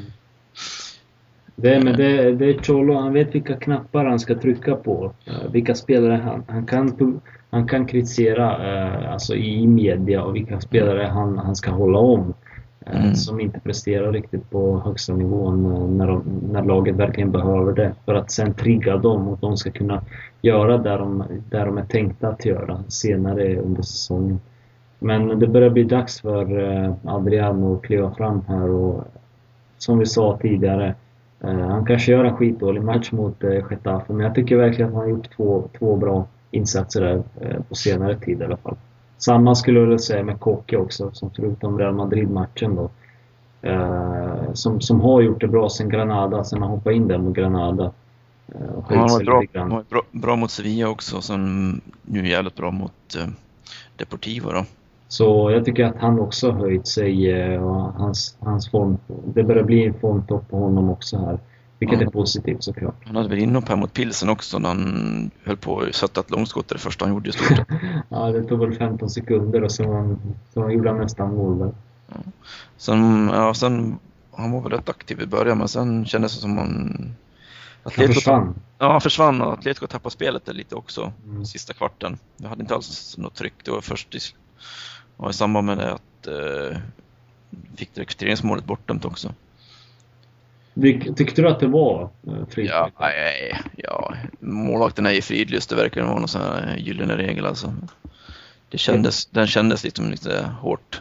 Det är Cholo, han vet vilka knappar han ska trycka på. Vilka spelare han kan kritisera alltså i media och vilka spelare han ska hålla om. Som inte presterar riktigt på högsta nivån när laget verkligen behöver det. För att sen trigga dem och de ska kunna göra där de är tänkta att göra senare under säsongen. Men det börjar bli dags för Adriano att kliva fram här och som vi sa tidigare, han kanske gör en skitdålig match mot Getafe, men jag tycker verkligen att han har gjort två bra insatser där på senare tid i alla fall. Samma skulle jag vilja säga med Koke också, som förutom Real Madrid-matchen då. Som har gjort det bra sen Granada, sen han hoppade in där mot Granada. Han var bra mot Sevilla också, sen nu jävligt bra mot Deportivo då. Så jag tycker att han också har höjt sig och hans form. Det börjar bli en formtopp på honom också här. Vilket är positivt såklart. Han hade väl inhopp här mot Pilsen också när han höll på att sätta ett långskott det första han gjorde i stort. Ja, det tog väl 15 sekunder och så gjorde han nästan mål där. Ja. Sen han var väl rätt aktiv i början, men sen kändes det som han försvann. Ja, han försvann och Atletico tappade spelet lite också sista kvarten. Det hade inte alls något tryck. Det var först i samband med det att fick rekryteringsmålet bortdömt också. Tyckte du att det var fridlyst? Ja, målvakten är ju fridlyst. Det verkar vara någon sån här gyllene regel alltså. Den kändes liksom lite hårt.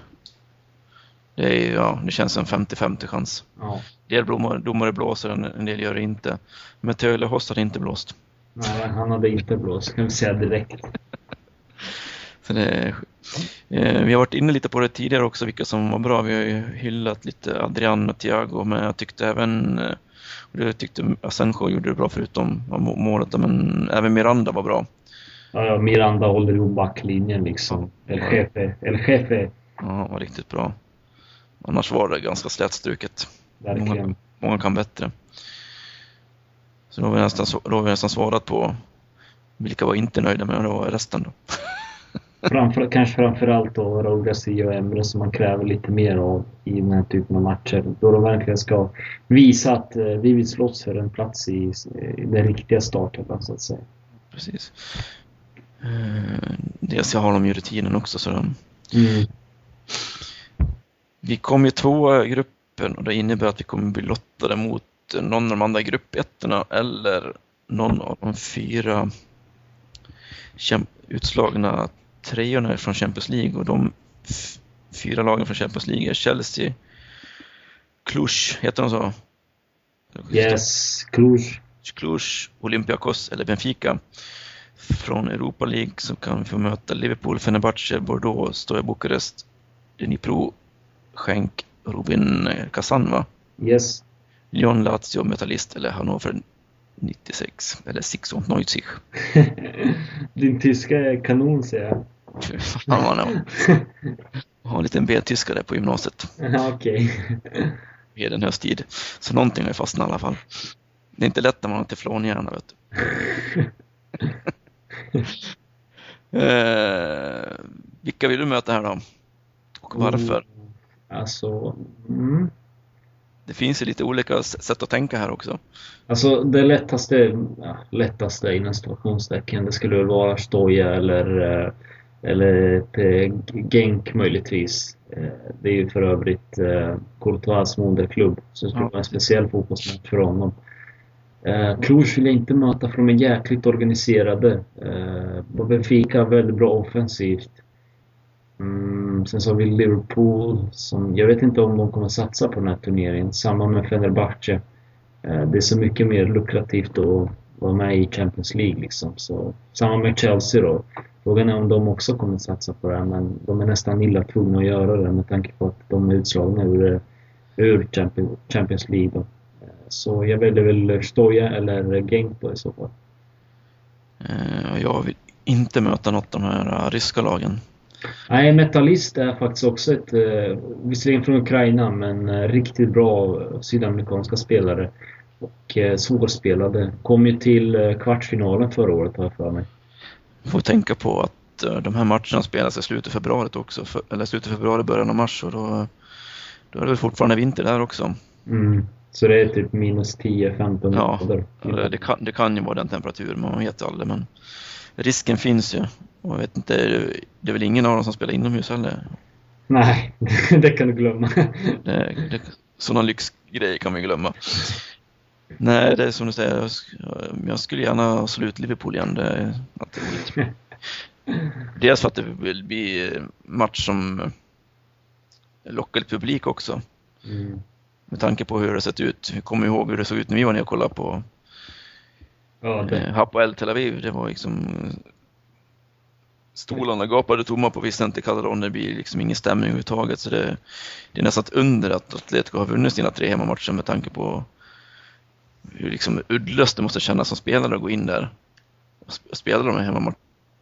Det känns som 50-50 chans. Ja. En del domare blåser, en del gör det inte. Men Tölehost hade inte blåst. Nej, han hade inte blåst, kan vi säga direkt. Så vi har varit inne lite på det tidigare också, vilka som var bra. Vi har ju hyllat lite Adrian och Thiago, men jag tyckte även Asenjo gjorde det bra förutom målet, men även Miranda var bra. Ja, Miranda håller ihop backlinjen liksom. El Jefe. Ja, var riktigt bra. Annars var det ganska slätstruket. Verkligen. Många kan bättre. Så då har vi nästan svarat på vilka var inte nöjda med, och det var resten då. Kanske framförallt då Raúl García och Emre, som man kräver lite mer av i den här typen av matcher. Då de verkligen ska visa att vi vill slåss för en plats i den riktiga starten, så att säga. Precis. Dels jag har de ju rutinen också, så vi kom ju 2 i gruppen, och det innebär att vi kommer bli lottade mot någon av de andra gruppettorna eller någon av de 4 utslagna treorna från Champions League, och de 4 lagen från Champions League är Chelsea, Cluj, heter de så? Yes, Cluj, Olympiakos eller Benfica. Från Europa League så kan vi få möta Liverpool, Fenerbahce, Bordeaux, Steaua Bukarest, Dnipro, Genk, Rubin Kazan, va? Yes. Lyon, Lazio, Metallist eller Hannover 96 eller 96. Din tyska är kanon, säger jag. Jag har en liten B-tyska där på gymnasiet. Okej. I den hösttid. Så någonting har ju fastnat i alla fall. Det är inte lätt när man har teflonhjärna, vet du. Vilka vill du möta här då? Och varför? Det finns ju lite olika sätt att tänka här också. Alltså det lättaste inom situationstecken, det skulle väl vara Steaua eller Genk möjligtvis. Det är ju för övrigt Courtois moderklubb, så det skulle vara en speciell fotbollsmatch för honom. Cluj vill jag inte möta, för de är jäkligt organiserade. Benfica är väldigt bra offensivt. Sen så har vi Liverpool, som jag vet inte om de kommer satsa på den här turneringen. Samma med Fenerbahce. Det är så mycket mer lukrativt att vara med i Champions League liksom. Så, samma med Chelsea då. Frågan är om de också kommer satsa på det här, men de är nästan illa tvungna att göra det med tanke på att de är utslagna ur Champions League då. Så jag väljer väl Steaua eller Genk då i så fall. Jag vill inte möta något av de här ryska lagen. Nej, Metallist är faktiskt också ett, visserligen från Ukraina, men riktigt bra sydamerikanska spelare. Och svårspelade. Kom ju till kvartsfinalen förra året, har jag för mig. Får tänka på att de här matcherna spelas i slutet av februari också. Eller slutet av februari, början av mars. Och då är det väl fortfarande vinter där också. Så det är typ minus 10-15 grader. Ja, det kan ju vara den temperaturen, man vet aldrig, men risken finns ju. Och jag vet inte, det är väl ingen av dem som spelar inomhus heller. Nej, det kan du glömma. Sådana lyxgrejer kan vi glömma. Nej, det är som du säger, jag skulle gärna slå ut Liverpool igen. Det är alltid roligt. Dels för att det vill bli match som lockar publik också. Med tanke på hur det sett ut. Vi kommer ihåg hur det såg ut när vi var ner och kollade på Hapoel Tel Aviv. Det var liksom stolarna gapade tomma på Vicente Calderón. Det blir liksom ingen stämning överhuvudtaget. Så det är nästan ett under att Atletico har vunnit sina 3 hemmamatcher med tanke på hur liksom uddlöst det måste kännas som spelare att gå in där och spela de här hemmamatcherna.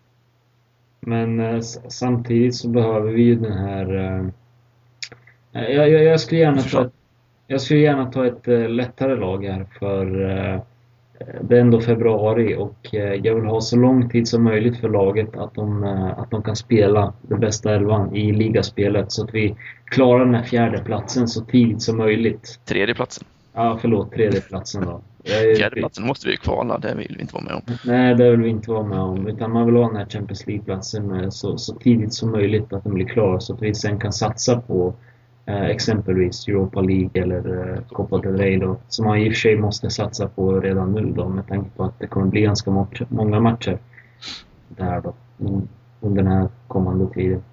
Men samtidigt så behöver vi ju den här... Jag skulle gärna ta ett lättare lag här, för det är ändå februari och jag vill ha så lång tid som möjligt för laget att de kan spela det bästa elvan i ligaspelet, så att vi klarar den här 4:e platsen så tidigt som möjligt. 3:e platsen? Ja, förlåt, 3:e platsen då. 4:e platsen måste vi kvala, det vill vi inte vara med om. Nej, det vill vi inte vara med om, utan man vill ha den här Champions League-platsen så tidigt som möjligt, att den blir klar, så att vi sen kan satsa på exempelvis Europa League eller Copa del Rey då, som man i och för sig måste satsa på redan nu då, med tanke på att det kommer bli ganska många matcher där då under den här kommande tiden.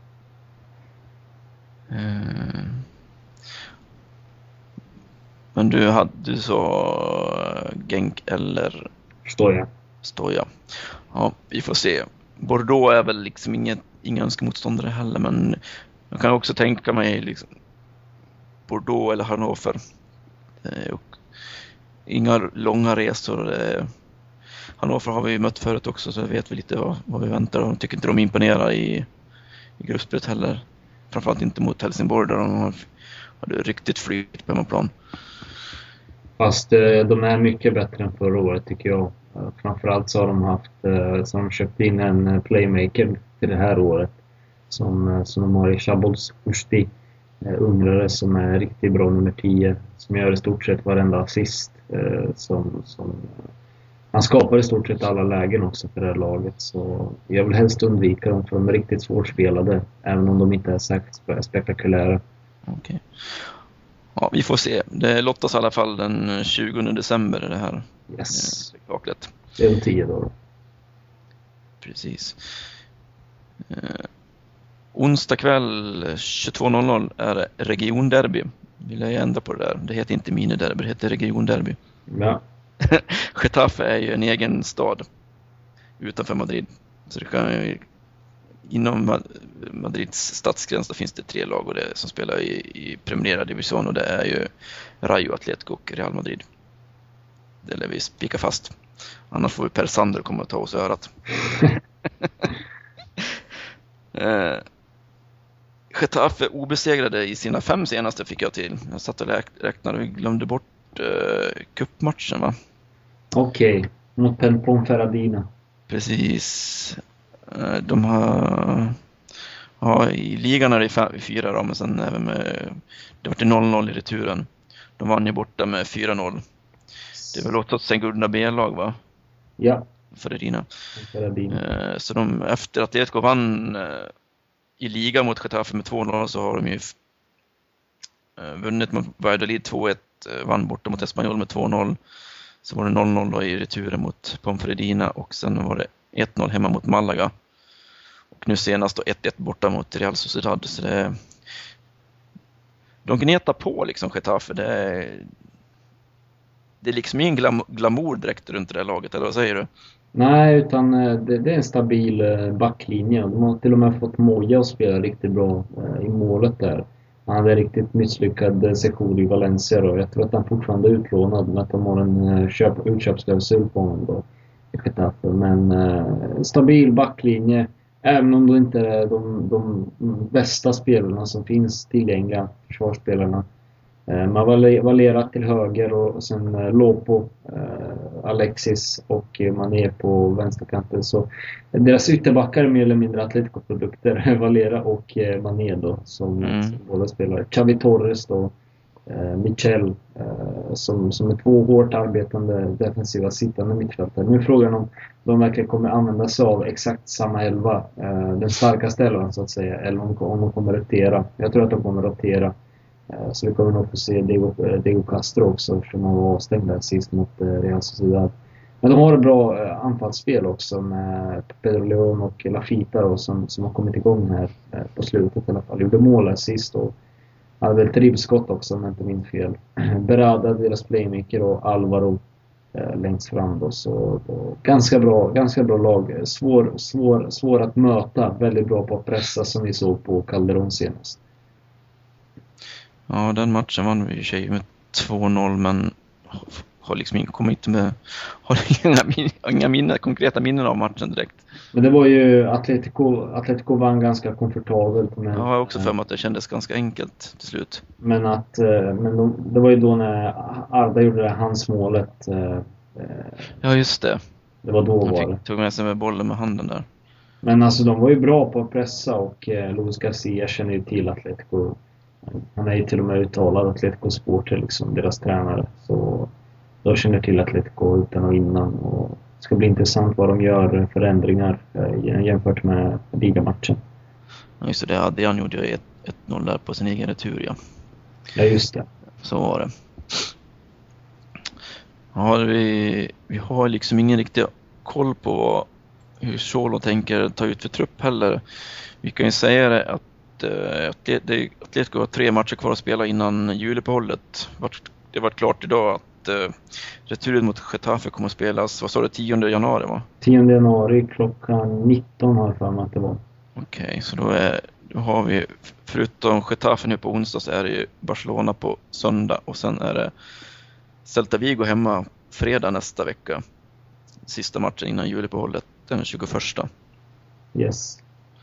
Men du sa Genk eller Steaua. Ja, vi får se. Bordeaux är väl liksom inget inga önskemotståndare heller, men jag kan också tänka mig liksom Bordeaux eller Hannover. Och inga långa resor. Hannover har vi mött förut också, så vet vi lite vad vi väntar. Och tycker inte de imponerar i gruppspelet heller. Framförallt inte mot Helsingborg där de hade riktigt flyt på hemmaplan. Fast de är mycket bättre än förra året tycker jag. Framförallt så har de så har de köpt in en playmaker till det här året. Som de har i Shabols Ursti. Ungrare som är riktigt bra nummer 10. Som gör i stort sett varenda assist. Han skapar i stort sett alla lägen också för det här laget. Så jag vill helst undvika dem för de är riktigt svårspelade. Även om de inte är särskilt spektakulära. Okej. Ja, vi får se. Det lottas i alla fall den 20 december det här. Yes. Spektaklet. Det är 10 dagar. Precis. Onsdag kväll 22.00 är det regionderby. Vill jag ändra på det där. Det heter inte miniderby, det heter regionderby. Ja. Getafe är ju en egen stad utanför Madrid. Så det kan ju, inom Madrids stadsgräns då finns det 3 lag och det som spelar i Primera Division, och det är ju Rayo, Atletico och Real Madrid. Det lär vi spika fast. Annars får vi Per Sander komma och ta oss örat. Getafe obesegrade i sina 5 senaste fick jag till. Jag satt och räknade och glömde bort cupmatchen, va? Okej. Mot Ponferradina. Precis. De har i ligan är det 4 då, men sen även det var till 0-0 i returen. De vann ju borta med 4-0. Det var låtit sen Gudna B-lag, va? Ja. Ferradina. Så efter att Atletico vann i liga mot Getafe med 2-0 så har de ju vunnit mot Valladolid 2-1, vann borta mot Espanyol med 2-0. Så var det 0-0 då i returen mot Ponferradina och sen var det 1-0 hemma mot Malaga. Och nu senast då 1-1 borta mot Real Sociedad. Så de gnetar på liksom Getafe. Det är liksom ingen glamour direkt runt det där laget, eller vad säger du? Nej, utan det är en stabil backlinje. De har till och med fått Moja att spela riktigt bra i målet där. Han hade riktigt misslyckad session i Valencia då. Jag tror att han fortfarande är utlånad, men att de har en utköpsklausul på honom då. Men stabil backlinje. Även om det inte är de bästa spelarna som finns tillgängliga, försvarsspelarna. Valera till höger och sen Lopo, Alexis och Mané på vänsterkanten. Så deras ytterbackar är mer eller mindre Atletico-produkter. Valera och Mané då som båda spelar. Xavi Torres då, Michel som är 2 hårt arbetande defensiva sittande mittfältare. Nu är frågan om de verkligen kommer använda sig av exakt samma 11, den starkaste 11 så att säga, eller om de kommer rotera. Jag tror att de kommer rotera. Så vi kommer nog få se Diego Castro också, eftersom han var avstängd där sist mot Real Sociedad. Men de har ett bra anfallsspel också med Pedro León och Lafita då, som har kommit igång här på slutet i alla fall. Gjorde mål sist och hade väl ett ribbskott också om jag inte minns fel. Berada, deras playmaker, och Alvaro längst fram då. Så ganska bra lag. Svår att möta. Väldigt bra på att pressa, som vi såg på Calderón senast. Ja, den matchen vann vi i sig med 2-0, men har liksom inga konkreta minnen av matchen direkt. Men det var ju Atletico vann ganska komfortabelt. Men, jag har också för mig att det kändes ganska enkelt till slut. Men det var ju då när Arda gjorde det handsmålet. Ja, just det. Det var då han tog med sig med bollen med handen där. Men alltså de var ju bra på att pressa, och Luis Garcia känner ju till Atletico. Han är ju till och med uttalad Atletico-supporter, liksom, deras tränare. Så de känner till Atletico utan och innan. Och det ska bli intressant vad de gör förändringar jämfört med ligamatchen. Ja, just det. Adrian gjorde ju 1-0 där på sin egen retur, ja. Ja, just det. Så var det. Ja, vi har liksom ingen riktig koll på hur Cholo tänker ta ut för trupp heller. Vi kan ju säga det att Atletico har 3 matcher kvar att spela innan juluppehållet. Det var klart idag att returen mot Getafe kommer att spelas, vad sa du, 10 januari, va? 10 januari klockan 19 har jag för mig att det var. Okej, så då har vi, förutom Getafe nu på onsdag, så är det ju Barcelona på söndag och sen är det Celta Vigo hemma fredag nästa vecka. Sista matchen innan juluppehållet, den 21. Yes.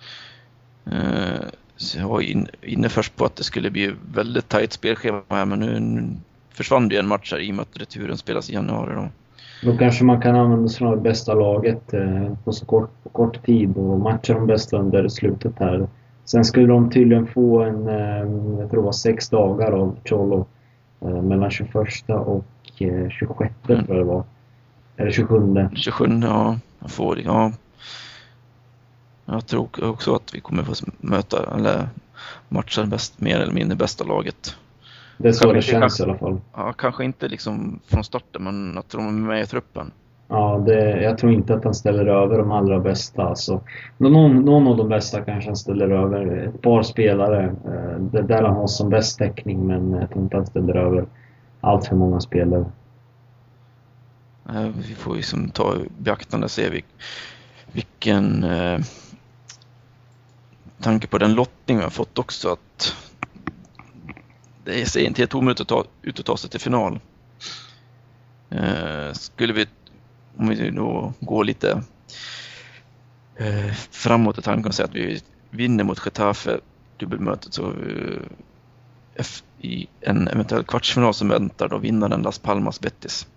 Så jag var inne först på att det skulle bli väldigt tajt spelschema här, men nu försvann det en match här i och med att returen spelas i januari då. Då kanske man kan använda sig av det bästa laget på kort tid och matcha de bästa under slutet här. Sen skulle de tydligen få jag tror det var 6 dagar av Cholo mellan 21 och 26 tror jag det var. Eller 27. 27, ja. Jag tror också att vi kommer få möta eller matcha mer eller mindre bästa laget. Det är så det känns i alla fall. Ja, kanske inte liksom från starten, men att de är med i truppen. Ja, jag tror inte att han ställer över de allra bästa. Alltså, någon av de bästa kanske han ställer över. Ett par spelare där han har som bäst täckning, men jag tror inte han ställer över allt för många spelare. Vi får ju som ta beaktande och se vilken tanke på den lottning vi har fått också, att det ser inte helt omöjligt att ta sig till final. Skulle vi, om vi då går lite framåt i tanken och säga att vi vinner mot Getafe dubbelmötet, så i en eventuell kvartsfinal som väntar då vinnaren Las Palmas Betis.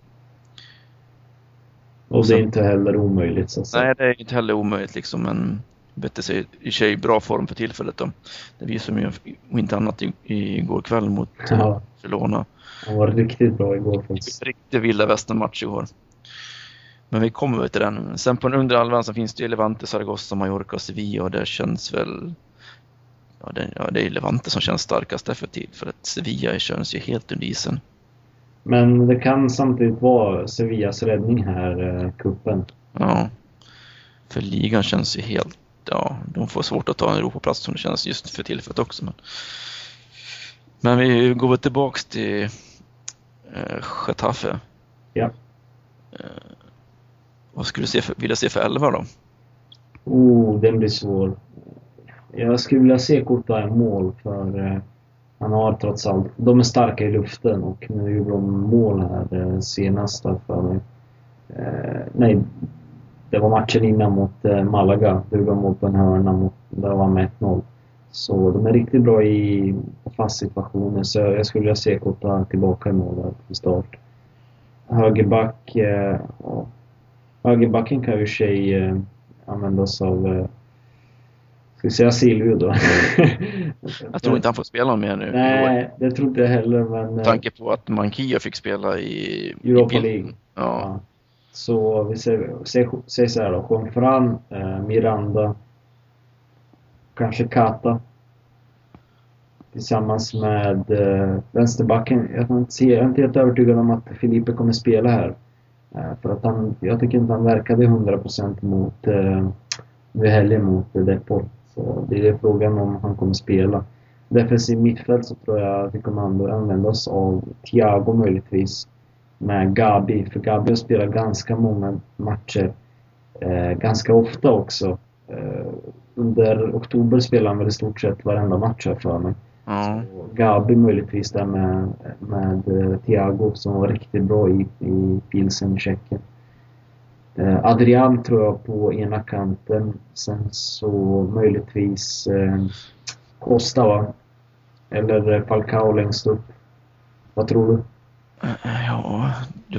Och det är inte heller omöjligt så att säga. Nej, det är inte heller omöjligt liksom, men Betis är i sig bra form för tillfället då. Det visar ju inte annat igår kväll mot Barcelona. Han var riktigt bra igår faktiskt. Riktigt vilda västernmatch igår. Men vi kommer till den. Sen på den undre halvan så finns det ju Levante, Zaragoza, Mallorca och Sevilla, och det känns väl det är Levante som känns starkast definitivt, för att Sevilla känns ju helt under isen. Men det kan samtidigt vara Sevillas räddning här, kuppen. Ja, för ligan känns ju helt, de får svårt att ta en Europaplats som det känns just för tillfället också. Men vi går tillbaks till Getafe. Ja. Vad skulle du vilja se för 11 då? Den blir svår. Jag skulle vilja se Korta i mål, för han har trots allt, de är starka i luften, och nu gjorde de mål här senast för mig. Nej, det var matchen innan mot Malaga. Då gjorde de mål på en hörna, där var med 1-0. Så de är riktigt bra i fast situationer, så jag skulle vilja se Korta tillbaka i mål där till start. Högerbacken kan ju tjej användas av ska vi säga Silvio då. Jag tror inte han får spela mer nu. Nej, det tror inte jag heller. Men med tanke på att Manquillo fick spela i Europa League. Ja. Så vi säger så här då. Juan Miranda, kanske Kata. Tillsammans med vänsterbacken. Jag är inte helt övertygad om att Felipe kommer spela här. För att jag tycker inte han verkade 100% mot vid helgen mot Depor. Så det är frågan om han kommer spela. Defensiv mittfält så tror jag att vi kommer använda oss av Thiago möjligtvis med Gabi. För Gabi har spelat ganska många matcher. Ganska ofta också. Under oktober spelar han väl i stort sett varenda match här för mig. Så Gabi möjligtvis där med Thiago som var riktigt bra i Pilsen i Tjeckien. Adrian tror jag på ena kanten. Sen så möjligtvis Costa, va? Eller Falcao längst upp. Vad tror du? Ja,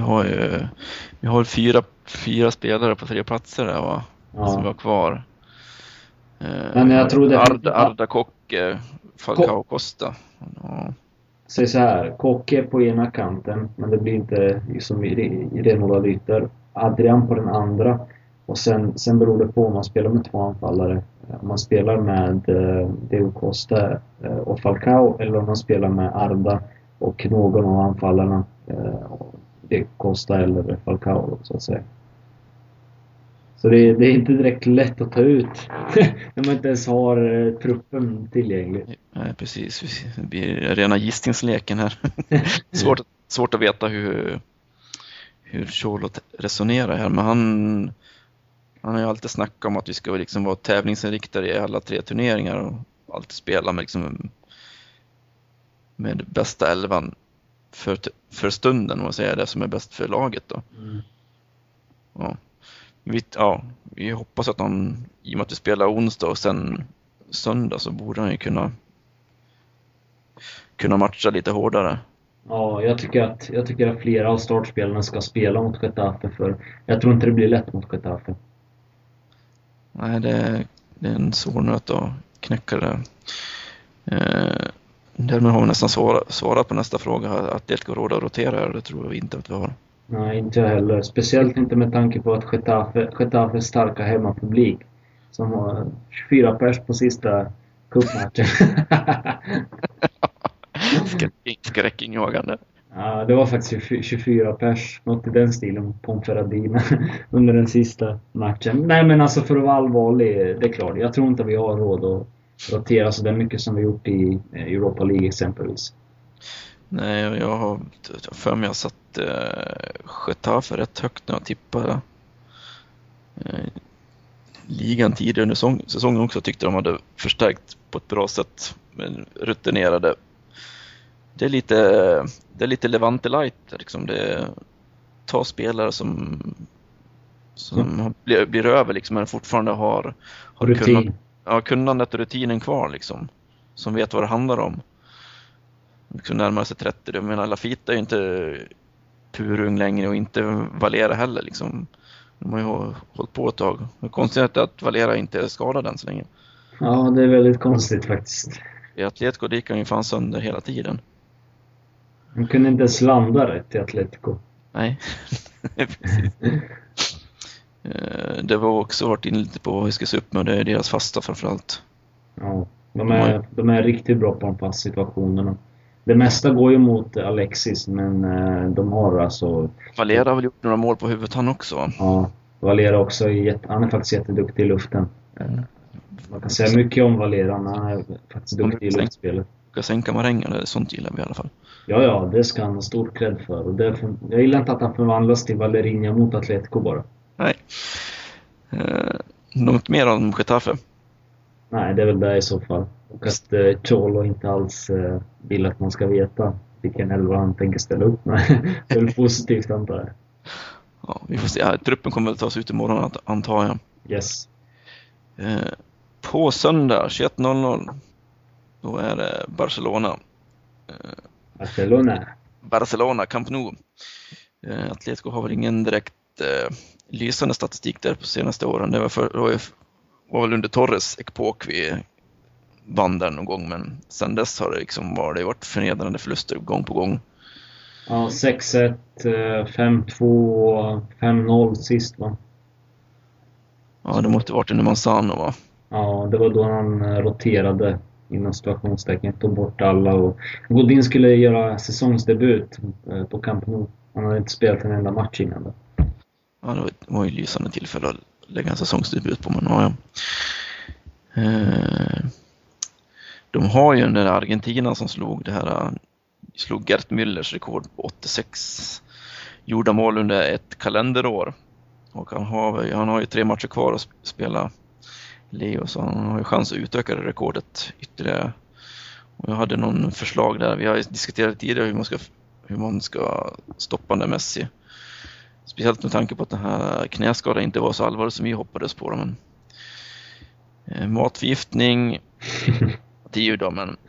vi har fyra spelare på 3 platser där, va? Som vi har kvar. Men jag tror det Arda Kocke, Falcao Costa. Ja. Säg så här, Kocke på ena kanten, men det blir inte som i renodlade ytor. Adrian på den andra, och sen beror det på om man spelar med 2 anfallare. Om man spelar med Diego Costa och Falcao, eller om man spelar med Arda och någon av anfallarna, Diego Costa eller Falcao så att säga. Så det är inte direkt lätt att ta ut när man inte ens har truppen tillgänglig. Nej, precis. Det blir rena gissningsleken här. Svårt att veta hur Charlotte resonerar här, men Han har ju alltid snackat om att vi ska liksom vara tävlingsinriktade i alla 3 turneringar och alltid spela med, liksom, med bästa 11 för stunden, om man säger det som är bäst för laget då. Vi hoppas att han, i och med att vi spelar onsdag och sen söndag, så borde han ju kunna matcha lite hårdare. Ja, jag tycker att flera av startspelarna ska spela mot Getafe, för jag tror inte det blir lätt mot Getafe. Nej, det är en svår nöt att knäcka det. Därmed har vi nästan svarat på nästa fråga. Att det ska råda och rotera, det tror vi inte att vi har. Nej, inte jag heller. Speciellt inte med tanke på att Getafe starka hemmapublik, som har 24 pers på sista cupmatchen. Skräckinjagande. Ja, det var faktiskt 24 pers, något i den stilen, Ponferradina under den sista matchen. Nej, men alltså, för att vara allvarlig, det är klart. Jag tror inte vi har råd att rotera så där mycket som vi gjort i Europa League exempelvis. Nej, jag har för mig att jag satt Getafe rätt högt när jag tippade ligan tidigare under säsongen också. Tyckte de hade förstärkt på ett bra sätt, men rutinerade. Det är lite Levante light liksom. Det tar spelare som blir över liksom, men fortfarande har kunnandet och rutinen kvar liksom, som vet vad det handlar om. Liksom närmare sig 30. Jag menar, Lafita är ju inte purung längre, och inte Valera heller liksom. De har ju hållit på ett tag. Det är konstigt att Valera inte är skadad än så länge. Ja, det är väldigt konstigt faktiskt. I Atletico gick han ju fan sönder hela tiden. Han kunde inte ens landa rätt i Atletico. Nej, precis. Det var också varit inne lite på vad vi ska se upp med, och det är deras fasta framförallt. Ja, de är riktigt bra på de fasta situationerna. Det mesta går ju mot Alexis, men de har alltså... Valera har väl gjort några mål på huvudet han också, va? Ja, Valera också han är faktiskt jätteduktig i luften. Man kan säga mycket om Valera, men han är faktiskt duktig i luftspelet. Ska sänka marängen, sånt gillar vi i alla fall. Ja, det ska han ha stor cred för. Och jag gillar inte att han förvandlas till Valerinha mot Atletico bara. Nej. Något mer om Getafe? Nej, det är väl det i så fall. Och att Cholo inte alls vill att man ska veta vilken elva han tänker ställa upp med. Det är väl positivt, antar jag. Ja, vi får se. Truppen kommer att tas ut imorgon, antar jag. Yes. På söndag 21:00 då är det Barcelona, Camp Nou. Atletico har väl ingen direkt lysande statistik där på senaste åren. Det var väl under Torres epok vi vann där någon gång, men sen dess har det liksom varit förnedrande förluster gång på gång. Ja, 6-1, 5-2, 5-0 sist, va? Ja, det måste varit under Manzano, va? Ja, det var då han roterade inom situationstecken, tog bort alla, och Godin skulle göra säsongsdebut på Camp Nou. Han hade inte spelat en enda match innan det. Ja, det var ju lysande tillfälle att lägga en säsongsdebut på, men ja. De har ju den där Argentina som slog Gert Müllers rekord på 86 gjorda mål under ett kalenderår. Och han har ju 3 matcher kvar att spela, Leo, så han har ju chans att utöka det rekordet ytterligare. Och jag hade någon förslag där. Vi har diskuterat tidigare hur man ska stoppa den Messi. Speciellt med tanke på att den här knäskadan inte var så allvarlig som vi hoppades på. Men matförgiftning det är ju då, men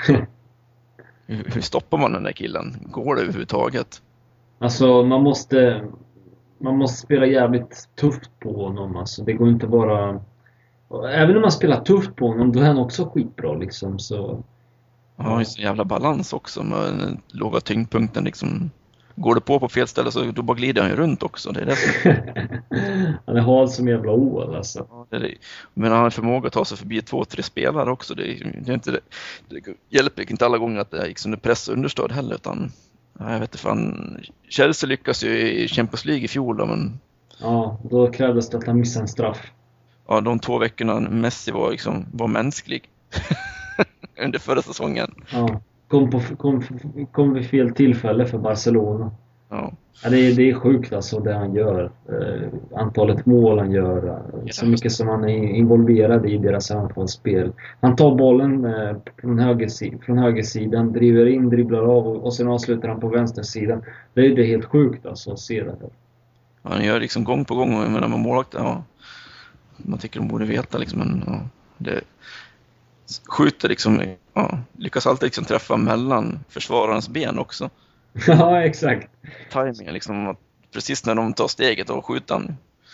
hur stoppar man den där killen? Går det överhuvudtaget? Alltså, man måste spela jävligt tufft på honom. Alltså, det går inte bara... Även om man spelar tufft på honom, då är han också skitbra liksom, så... Han har ju så jävla balans också med den låga tyngdpunkten liksom. Går det på fel ställe så då bara glider han ju runt också. Det är det som... Han är hal som jävla ål alltså. Ja, men han har förmåga att ta sig förbi 2-3 spelare också. Det hjälper inte alla gånger att det gick under press och understöd heller, utan jag vet inte fan. Chelsea lyckas ju i Champions League i fjol då, men... Ja, då krävdes det att han missade en straff. Ja, de 2 veckorna Messi var mänsklig under förra säsongen. Ja, kom vid fel tillfälle för Barcelona. Ja. Ja, det är sjukt alltså det han gör. Antalet mål han gör. Så mycket som han är involverad i deras anfallsspel. Han tar bollen från högersidan, driver in, dribblar av och sen avslutar han på vänstersidan. Det är helt sjukt alltså att se det här. Ja, han gör liksom gång på gång, jag menar med målvakten, ja. Man tycker de borde veta liksom, men ja, det skjuter liksom, ja, lyckas alltid liksom träffa mellan försvararens ben också. Ja, exakt. Timingen liksom, att precis när de tar steget och skjuter han.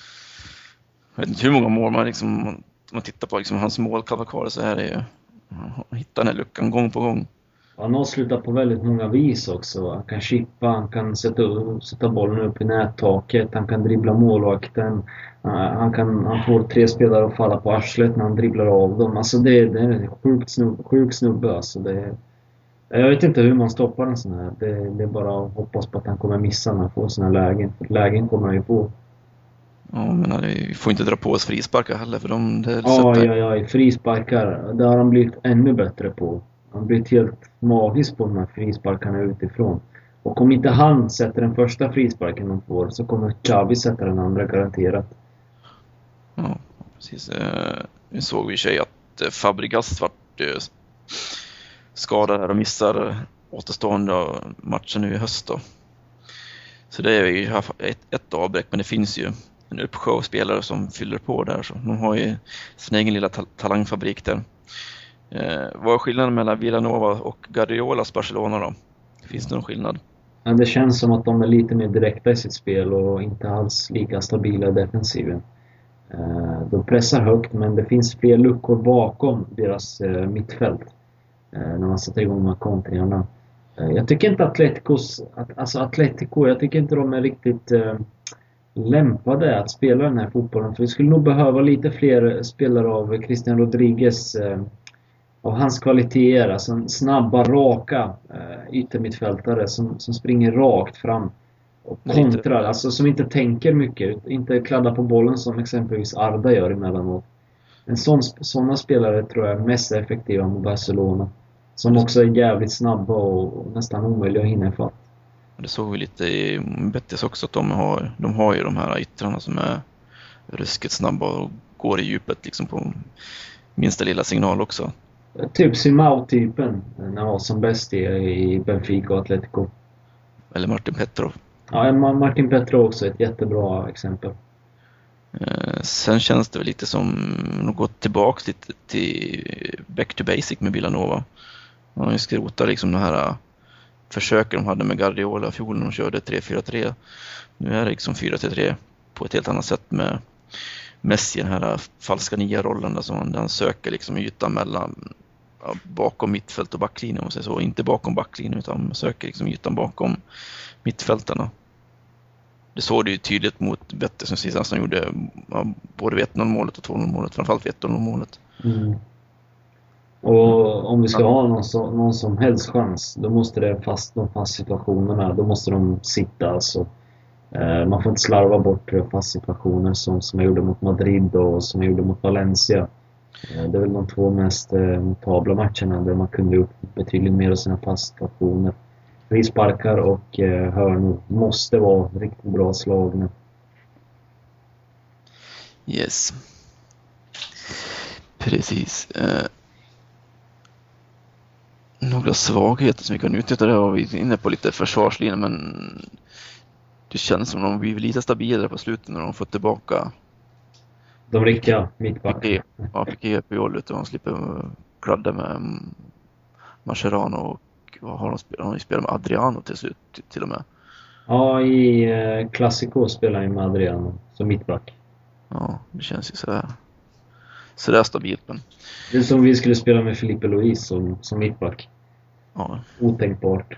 Jag vet inte hur många mål man liksom, om man tittar på liksom hans målkavalkad så är det ju, han hittar den här luckan gång på gång. Han avslutar på väldigt många vis också. Han kan chippa, han kan sätta bollen upp i nättaket, han kan dribbla målvakten. Han får 3 spelare att falla på arslet när han dribblar av dem. Alltså det är en sjuk snubbe. Alltså jag vet inte hur man stoppar en sån här. Det är bara att hoppas på att han kommer missa när han får såna här lägen. För lägen kommer han ju på. Ja, men vi får inte dra på oss frisparkar heller för Ja, frisparkar. Det har han blivit ännu bättre på. Han har blivit helt magisk på de här frisparkarna utifrån. Och om inte han sätter den första frisparken de får så kommer Xavi sätta den andra garanterat. Ja, precis. Nu såg vi i sig att Fabregas vart skadad här och missar återstående matchen nu i höst då. Så det är ju ett avbräck, men det finns ju en uppsjö av spelare som fyller på där. Så de har ju sin egen lilla talangfabrik där. Vad är skillnaden mellan Villanova och Guardiolas Barcelona då? Finns det någon skillnad? Ja, det känns som att de är lite mer direkta i sitt spel och inte alls lika stabila i defensiven. De pressar högt, men det finns fler luckor bakom deras mittfält när man sätter igång med kontringarna. Jag tycker inte Atletico, jag tycker inte de är riktigt lämpade att spela den här fotbollen. För vi skulle nog behöva lite fler spelare av Christian Rodriguez, av hans kvaliteter, alltså snabba, raka yttermittfältare som springer rakt fram och kontrar, alltså som inte tänker mycket, inte kladdar på bollen som exempelvis Arda gör emellanåt. Sådana spelare tror jag är mest effektiva mot Barcelona, som också är jävligt snabba och nästan omöjliga att hinna ifatt. Det såg vi lite i Betis också, att de har ju de här yttrarna som är ruskigt snabba och går i djupet liksom på minsta lilla signal också. Typ Simao-typen när han var som bäst i Benfica och Atletico. Eller Martin Petrov. Ja, Martin Petrov också ett jättebra exempel. Sen känns det väl lite som att gå tillbaka lite till back to basic med Villanova. Man har ju skrotat liksom de här försöken de hade med Guardiola fjol när de körde 3-4-3. Nu är det liksom 4-3 på ett helt annat sätt med Messi, den här falska nya rollen där han söker liksom ytan mellan bakom mittfält och backlinjen, om man säger så. Inte bakom backlinjen utan söker liksom ytan bakom mittfältarna. Det såg det ju tydligt mot Betis som sist han gjorde både 1-0-målet och 2-0-målet, framförallt 1-0-målet. Mm. Och om vi ska ha någon som helst chans, då måste de fast situationerna, då måste de sitta alltså. Man får inte slarva bort fast situationer som jag gjorde mot Madrid och som jag gjorde mot Valencia. Det är väl de 2 mest notabla matcherna där man kunde upp betydligt mer av sina fast situationer. Frisparkar och hörnor måste vara riktigt bra slagna. Yes. Precis. Några svagheter som vi kan utnyttja, det var vi inne på lite försvarslinjen, men det känns som de blir lite stabilare på slutet när de får tillbaka de riktiga mittbackarna. Ja, Piqué på jollet och de slipper kladda med Mascherano och vad har de spelat med Adriano till slut till och med. Ja, i Clasico spelar han med Adriano som mittback. Ja, det känns ju sådär stabilt. Men det är som vi skulle spela med Felipe Luis som mittback. Ja. Otänkbart.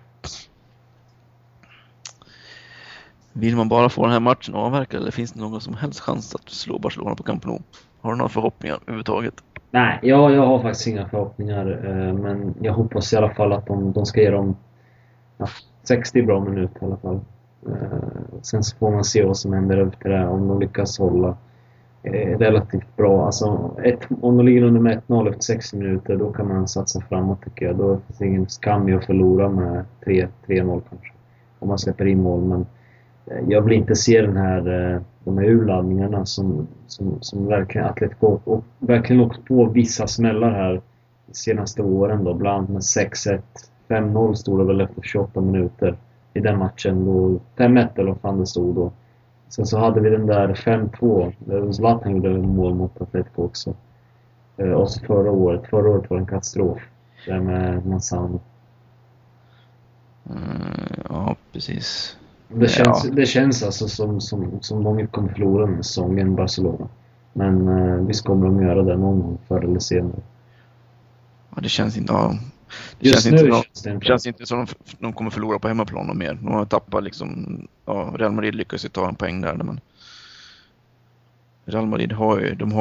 Vill man bara få den här matchen avverkad eller finns det någon som helst chans att slå Barcelona på Camp Nou? Har du några förhoppningar överhuvudtaget? Nej, jag har faktiskt inga förhoppningar. Men jag hoppas i alla fall att de ska ge dem 60 bra minuter i alla fall. Sen så får man se vad som händer efter det. Om de lyckas hålla relativt bra. Alltså, om de ligger under med 1-0 efter 60 minuter, då kan man satsa framåt tycker jag. Då finns ingen skam i att förlora med 3-0 kanske. om man släpper in mål. Men jag vill inte se de här urladdningarna som verkligen Atletico och verkligen åkt på vissa smällar här de senaste åren då, bland annat med 6-1, 5-0 stod det väl efter 28 minuter i den matchen då, 5-1 eller vad fan det stod då. Sen så hade vi den där 5-2 där Zlatan gjorde mål mot Atletico också. Och så förra året var en katastrof där med Massano. Ja, precis. Det känns alltså som de inte kommer förlora den säsongen Barcelona. Men visst kommer de göra det någon gång förr eller senare. Ja, det känns inte... Ja. Det känns inte som de kommer förlora på hemmaplan och mer. De har tappat liksom... Ja, Real Madrid lyckas ju ta en poäng där. Men Real Madrid har ju de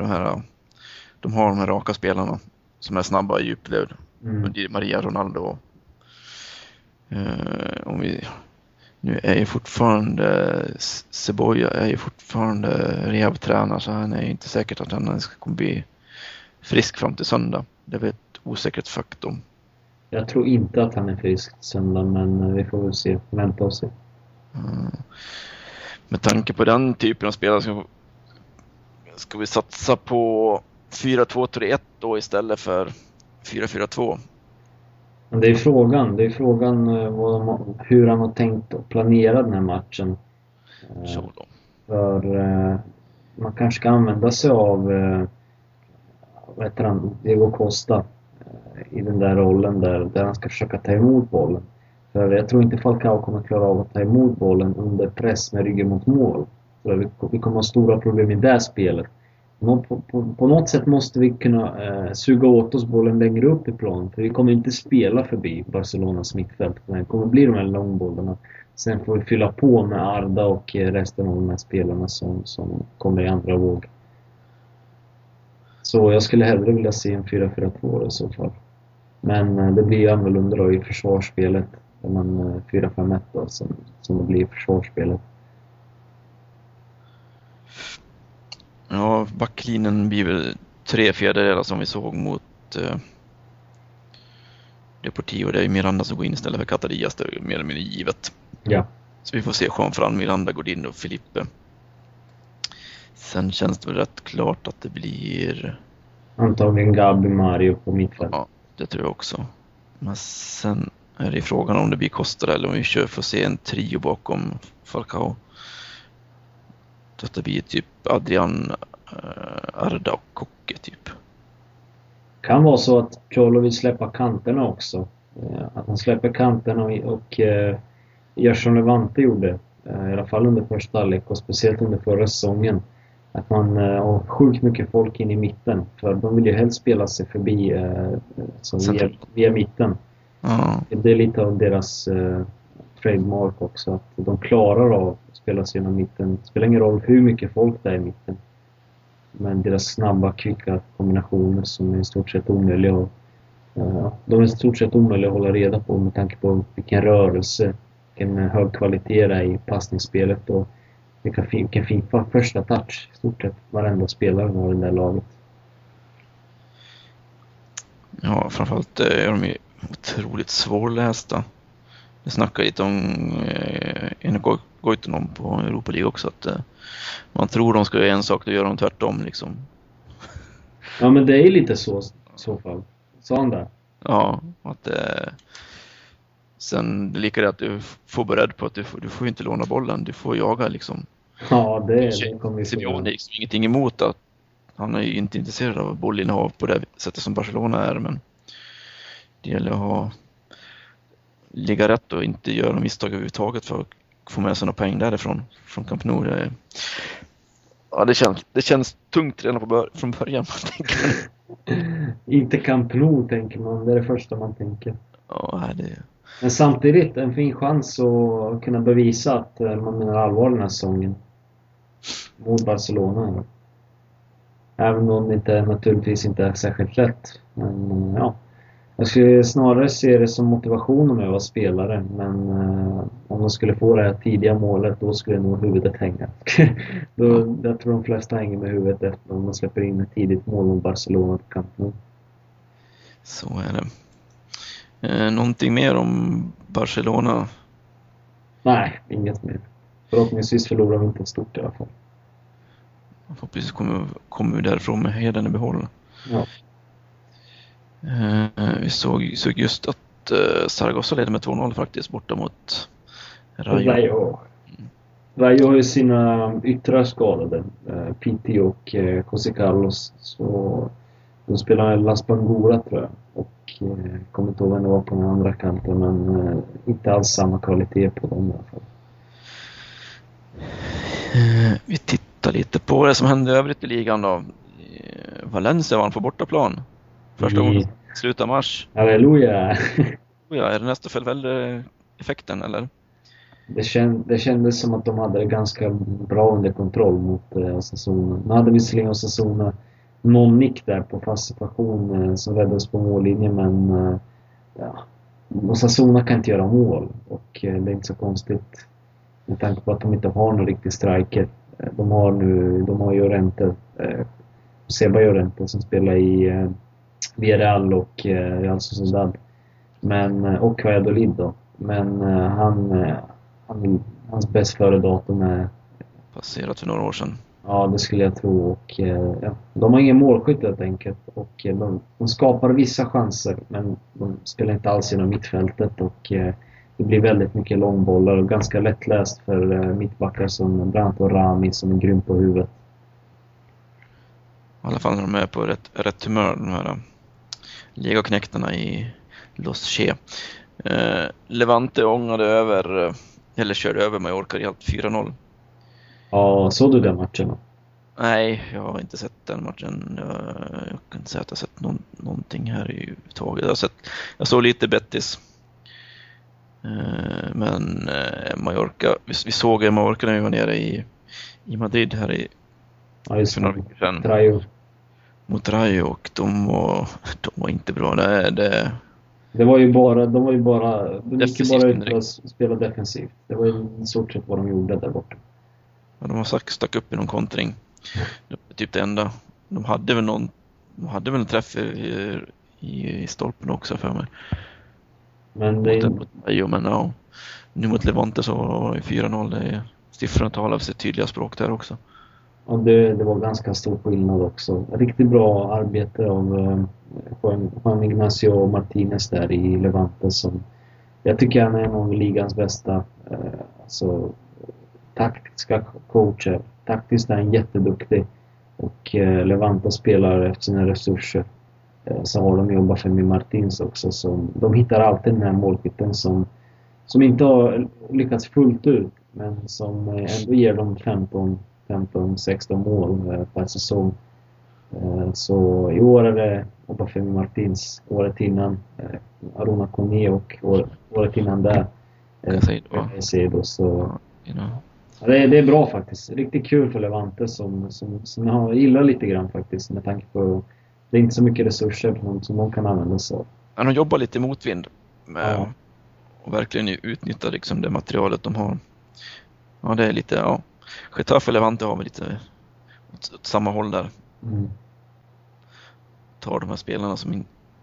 här raka spelarna som är snabba i djupled. Maria Ronaldo. Nu är ju fortfarande Cebolla är ju fortfarande rehabtränare, så han är ju inte säkert att han kommer bli frisk fram till söndag. Det är väl ett osäkert faktum. Jag tror inte att han är frisk söndag, men vi får väl se. Vänta och se. Med tanke på den typen av spelare ska vi satsa på 4-2-3-1 då istället för 4-4-2. Men det är frågan hur han har tänkt att planera den här matchen. Så då. För man kanske ska använda sig av Diego Costa i den där rollen där han ska försöka ta emot bollen. För jag tror inte Falcao kommer klara av att ta emot bollen under press med ryggen mot mål. Så vi kommer ha stora problem i det spelet. På något sätt måste vi kunna suga åt oss bollen längre upp i plan. För vi kommer inte spela förbi Barcelonas mittfält. Det kommer bli de här långbollarna. Sen får vi fylla på med Arda och resten av de här spelarna som kommer i andra våg. Så jag skulle hellre vilja se en 4-4-2 i så fall. Men det blir annorlunda då i försvarsspelet. Där man 4-5-1 då, som det blir i försvarsspelet. Ja, backlinjen blir väl 3/4 som vi såg mot Deportivo. Det är Miranda som går in istället för Catadillas. Det är mer eller mindre givet. Ja. Så vi får se Juan Miranda, Godin och Felipe. Sen känns det väl rätt klart att det blir... Antagligen Gabi, Mario på mittfält. Ja, det tror jag också. Men sen är det frågan om det blir Costa eller om vi får se en trio bakom Falcao. Så att det blir typ Adrian, Arda och Koke typ. Kan vara så att Cholo vill släppa kanterna också. Att han släpper kanterna och gör som Levante gjorde. I alla fall under första halvlek och speciellt under förra säsongen. Att man har sjukt mycket folk in i mitten. För de vill ju helst spela sig förbi via mitten. Det är lite av deras trademark också. Att de klarar av att spela sig genom mitten. Det spelar ingen roll hur mycket folk det är i mitten. Men deras snabba, kvicka kombinationer som är i stort sett omöjliga de är i stort sett omöjliga att hålla reda på med tanke på vilken rörelse, vilken hög kvalitet det är i passningsspelet och vilken fin första touch i stort sett varenda spelare har i det där laget. Ja, framförallt är de ju otroligt svårlästa. Vi snackar lite om Goitenom på Europa League också, att man tror de ska göra en sak, då gör de tvärtom liksom. Ja, men det är lite så i så fall. Sa han där? Ja, att sen det lika det att du får beredd på att du får inte låna bollen, du får jaga liksom. Ja, det kommer vi få. Simeone är liksom ingenting emot att han är ju inte intresserad av bollinnehav på det sättet som Barcelona är, men det gäller att ligga rätt och inte göra misstag överhuvudtaget för att få med sig några poäng därifrån från Camp Nou. Ja, det känns tungt redan från början. Inte Camp Nou tänker man, det är det första man tänker. Ja, det... Men samtidigt en fin chans att kunna bevisa att man menar allvar den här säsongen mot Barcelona. Även om det naturligtvis inte är särskilt lätt. Men ja, jag skulle snarare se det som motivation om jag var spelare. Men om de skulle få det här tidiga målet, då skulle nog huvudet hänga. Jag tror de flesta hänger med huvudet efter om de släpper in ett tidigt mål mot Barcelona på Camp Nou. Så är det. Någonting mer om Barcelona Nej, inget mer. Förhoppningsvis förlorar vi inte stort i alla fall. Förhoppningsvis kommer vi därifrån med heden i behåll. Ja. Vi såg just att Zaragoza leder med 2-0 faktiskt borta mot Rayo. Rayo har ju sina yttrar skadade. Pitti och José Carlos. Så de spelar Las Bangura tror jag. Och kommer inte ihåg vem det var på den andra kanten. Men inte alls samma kvalitet på dem i alla fall. Vi tittar lite på det som hände övrigt i ligan då. Valencia vann på bortaplan. Första gången i slutet av mars. Halleluja! Ja, är det nästa effekten eller? Det kändes som att de hade det ganska bra under kontroll mot Osasuna. Nu hade visserligen Osasuna någon nick där på fast situation som räddades på mållinjen, men Osasuna kan inte göra mål och det är inte så konstigt med tanke på att de inte har någon riktig striker. De har Llorente, Seba Llorente som spelar i Villarreal och Real Sociedad, och Valladolid då. Men hans bäst före datum är passerat för några år sedan. Ja, det skulle jag tro. Och de har ingen målskytt helt enkelt. Och de skapar vissa chanser, men de spelar inte alls genom mittfältet. Och det blir väldigt mycket långbollar och ganska lättläst för mittbackar som Brandt och Rami som är grym på huvudet. I alla fall när de är på rätt humör, de här ligaknäktarna i Los Che. Levante ångade över, eller körde över Mallorca i allt 4-0. Ja, såg du den matchen då? Nej, jag har inte sett den matchen. Jag kan inte säga att jag har sett någonting här i taget. Jag såg lite Betis. Men Mallorca, vi såg Mallorca när vi var nere i Madrid här för några veckor sedan. Mot Rayo, och de var inte bra. De gick ju bara ut och spelade defensivt. Det var i stort sett vad de gjorde där borta. Ja, de har stack upp i någon kontring. Typ det enda. De hade väl en träff i stolpen också för mig. Men nu mot Levante så var det 4-0. Siffrorna talar för sitt tydliga språk där också. Ja, det var ganska stor skillnad också. Riktigt bra arbete av Juan Ignacio Martinez där i Levante, som jag tycker han är en av ligans bästa taktiska coacher. Taktiskt är han jätteduktig, och Levante spelar efter sina resurser. Så har de jobbat för Martins också, så de hittar alltid den här målskytten som inte har lyckats fullt ut, men som ändå ger dem 15-16 mål per säsong. Så i år är det Obafemi Martins, året innan Aruna Kone, och året innan där Caicedo. Så det är bra faktiskt. Riktigt kul för Levante som jag gillar lite grann faktiskt, med tanke på det är inte så mycket resurser som de kan använda sig av. Ja, de jobbar lite motvind och verkligen utnyttjar liksom det materialet de har. Ja, det är lite, Getafe och Levante har väl lite åt samma håll där. Tar de här spelarna som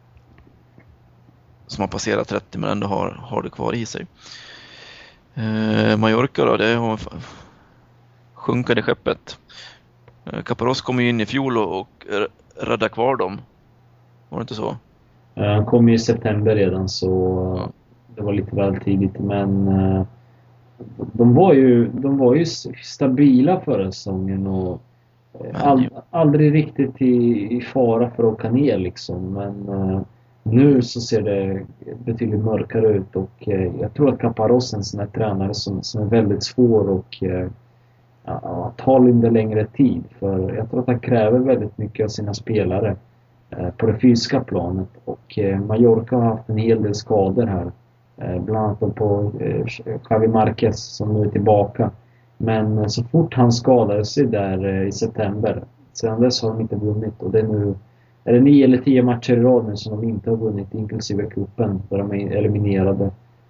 har passerat 30 men ändå har det kvar i sig. Mallorca då, det har sjunkade skeppet. Caparrós kom ju in i fjol och räddade kvar dem. Var det inte så? Han kom ju i september redan, så det var lite väl tidigt, men de var ju stabila förra säsongen och aldrig riktigt i fara för att åka ner liksom, men nu så ser det betydligt mörkare ut, och jag tror att Caparrós är en sån här tränare som är väldigt svår och tar under längre tid, för jag tror att han kräver väldigt mycket av sina spelare på det fysiska planet, och Mallorca har haft en hel del skador här, bland annat på Javi Marquez som nu är tillbaka, men så fort han skadade sig där i september, sedan dess har de inte vunnit, och det är 9 eller 10 matcher i rad nu som de inte har vunnit, inklusive cupen där de är eliminerade.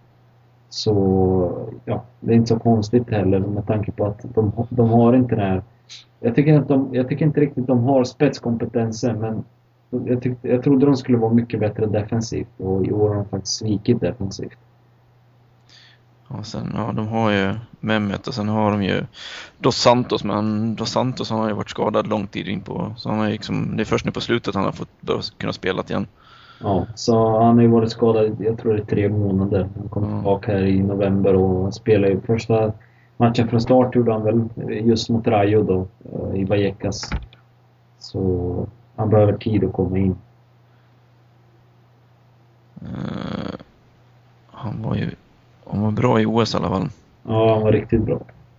Så det är inte så konstigt heller, med tanke på att de har inte det här. Jag tycker inte riktigt de har spetskompetensen, men jag trodde de skulle vara mycket bättre defensivt, och i år har de faktiskt svikit defensivt. Och sen, ja, de har ju Mehmet och sen har de ju Dos Santos, men Dos Santos han har ju varit skadad lång tid in på, så han har liksom, det är först nu på slutet han har fått kunna spela igen. Ja, så han har ju varit skadad, jag tror det är 3 månader. Han kom tillbaka här i november och spelade ju första matchen från start, gjorde han väl just mot Rayo då, i Vallecas. Så han behöver tid att komma in. Han var bra i OS i alla fall. Ja, han var riktigt bra.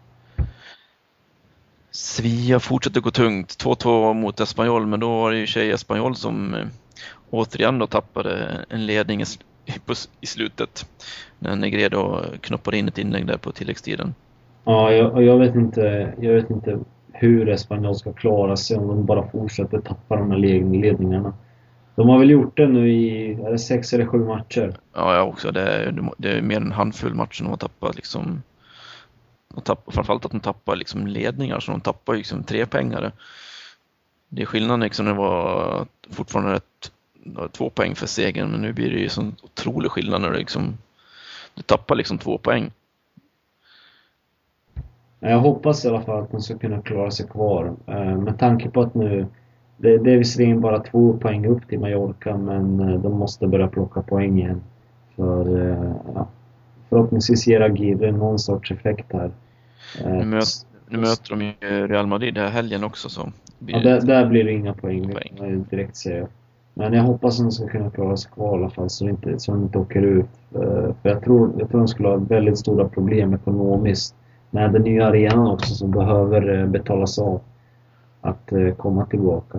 Sevilla fortsätter gå tungt. 2-2 mot Espanyol, men då var det ju Espanyol som återigen då tappade en ledning i slutet. När Negredo knoppade in ett inlägg där på tilläggstiden. Ja, jag vet inte hur Espanyol ska klara sig om de bara fortsätter tappa de här ledningarna. De har väl gjort det nu i 6 eller 7 matcher. Ja, också. Det är mer en handfull matcher de har tappat liksom. Framförallt att de tappar liksom ledningar, så de tappar liksom 3 poängare. Det är skillnaden liksom, det var fortfarande 2 poäng för segern, men nu blir det ju sån otrolig skillnad när du tappar liksom 2 poäng. Jag hoppas i alla fall att de ska kunna klara sig kvar. Med tanke på att nu det är visserligen bara 2 poäng upp till Mallorca, men de måste börja plocka poäng igen. För förhoppningsvis ger Aguirre någon sorts effekt här. Nu möter de ju Real Madrid här helgen också. Så där blir det inga poäng. Det kan jag direkt säga. Men jag hoppas att de ska kunna klara sig kvar i alla fall, så de inte åker ut. För jag tror de skulle ha väldigt stora problem ekonomiskt med den nya arenan också, som behöver betalas av att komma tillbaka.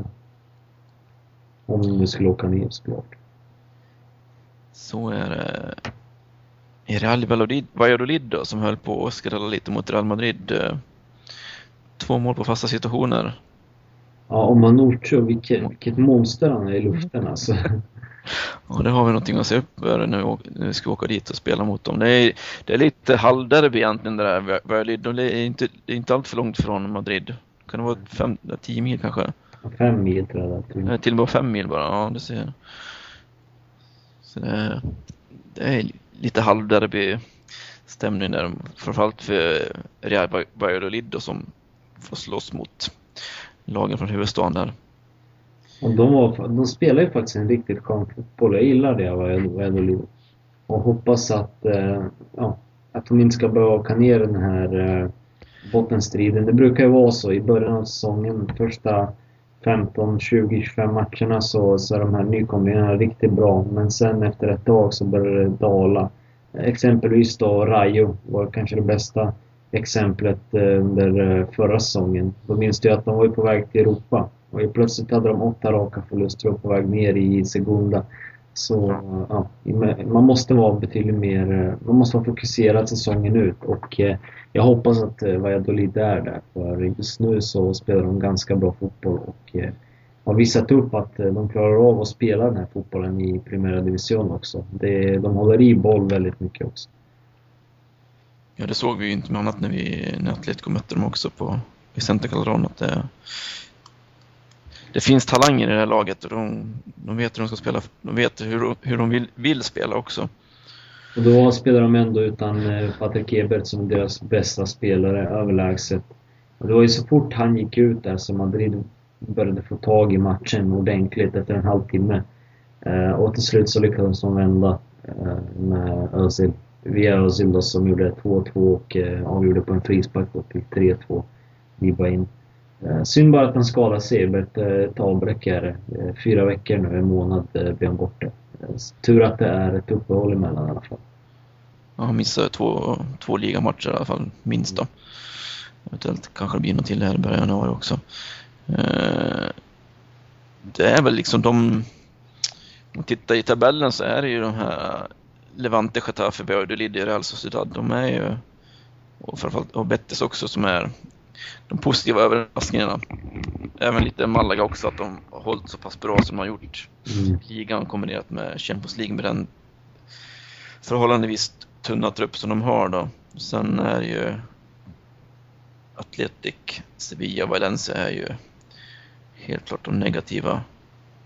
Om du skulle åka ner, såklart. Så är det. I Real Valladolid då, som höll på att skrälla lite mot Real Madrid. 2 mål på fasta situationer. Ja, om Manucho, vilket monster han är i luften alltså. Ja, det har vi någonting att se upp för när vi ska åka dit och spela mot dem. Det är lite halvderby egentligen det där Valladolid. Det är inte allt för långt från Madrid. Kan det vara 10 mil kanske? 5 mil tror jag. Till och med 5 mil bara, ja det ser. Så det är lite halvderby stämning där. Framförallt för Real Valladolid som får slåss mot lagen från huvudstaden där. Och de spelar ju faktiskt en riktigt skön fotboll. Jag gillar det Valladolid. Och hoppas att de inte ska behöva åka ner den här bottenstriden. Det brukar ju vara så i början av säsongen, första 15, 20, 25 matcherna så är de här nykomlingarna riktigt bra. Men sen efter ett tag så börjar det dala. Exempelvis då Rayo var kanske det bästa exemplet under förra säsongen. Då minns jag att de var på väg till Europa. Och plötsligt hade de 8 raka förluster och på väg ner i Segunda. Så man måste vara betydligt mer, man måste vara fokuserad säsongen ut. Och jag hoppas att Valladolid är där. För just nu så spelar de ganska bra fotboll och har visat upp att de klarar av att spela den här fotbollen i Primera Division också. De håller i boll väldigt mycket också. Ja, det såg vi ju inte med annat när Atletico mötte dem också på Vicente Calderón, att det finns talanger i det här laget och de vet hur de ska spela, de vet hur de vill spela också. Och då spelar de ändå utan Patrick Ebert som deras bästa spelare överlägset. Och det var ju så fort han gick ut där som Madrid började få tag i matchen ordentligt efter en halvtimme. Och till slut så lyckades de vända med Özil. Via Özil då, som gjorde 2-2 och avgjorde på en frispark och fick 3-2. Vi var in. Synd bara att han skadade sig. Ett avbräck är 4 veckor nu, en månad blir han borta. Tur att det är ett uppehåll emellan i alla fall. Ja, han missade två ligamatcher i alla fall, minst då. Eventuellt kanske det blir något till här i början av januari också. Det är väl liksom om man tittar i tabellen så är det ju de här Levante, Getafe, Valladolid, Real Sociedad. De är ju, och framförallt och Betis också, som är de positiva överraskningarna. Även lite Malaga också, att de har hållit så pass bra som de har gjort. Ligan kombinerat med Champions League med den förhållandevis tunna trupp som de har då. Sen är ju Athletic, Sevilla och Valencia är ju helt klart de negativa.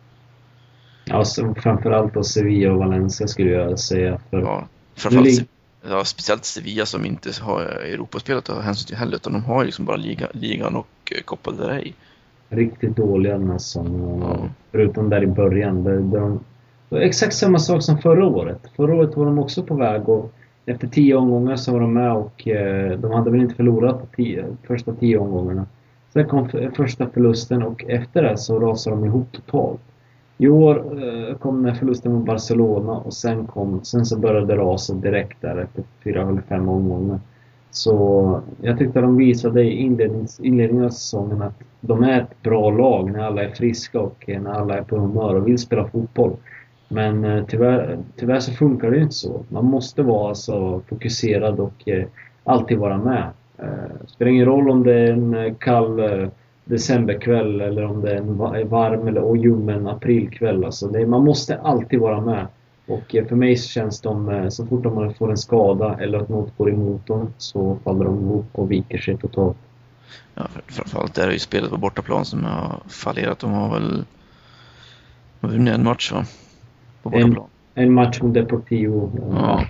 Ja, framförallt då Sevilla och Valencia skulle jag säga. För ja, framförallt Ja, speciellt Sevilla som inte har Europaspelet att ha hänsyn till heller, utan de har liksom bara ligan och Copa del Rey. Riktigt dåliga den här säsongen. Förutom där i början. Det var exakt samma sak som förra året. Förra året var de också på väg och efter 10 omgångar så var de med och de hade väl inte förlorat första 10 omgångarna. Sen kom första förlusten och efter det så rasade de ihop totalt. I år kom den förlusten mot Barcelona och sen så började det rasa direkt där efter 4 eller 5 omgångar. Så jag tyckte att de visade i inledningen av säsongen att de är ett bra lag när alla är friska och när alla är på humör och vill spela fotboll. Men tyvärr så funkar det inte så. Man måste vara så fokuserad och alltid vara med. Det spelar ingen roll om det är en kall decemberkväll eller om det är en varm eller ljummen aprilkväll. Alltså man måste alltid vara med. Och för mig så känns så fort man får en skada eller att något går emot dem så faller de ihop och viker sig totalt. Ja, framförallt är det ju spelet på bortaplan som har fallerat. De har väl vunnit en match va? På bortaplan. En match mot Deportivo. Ja.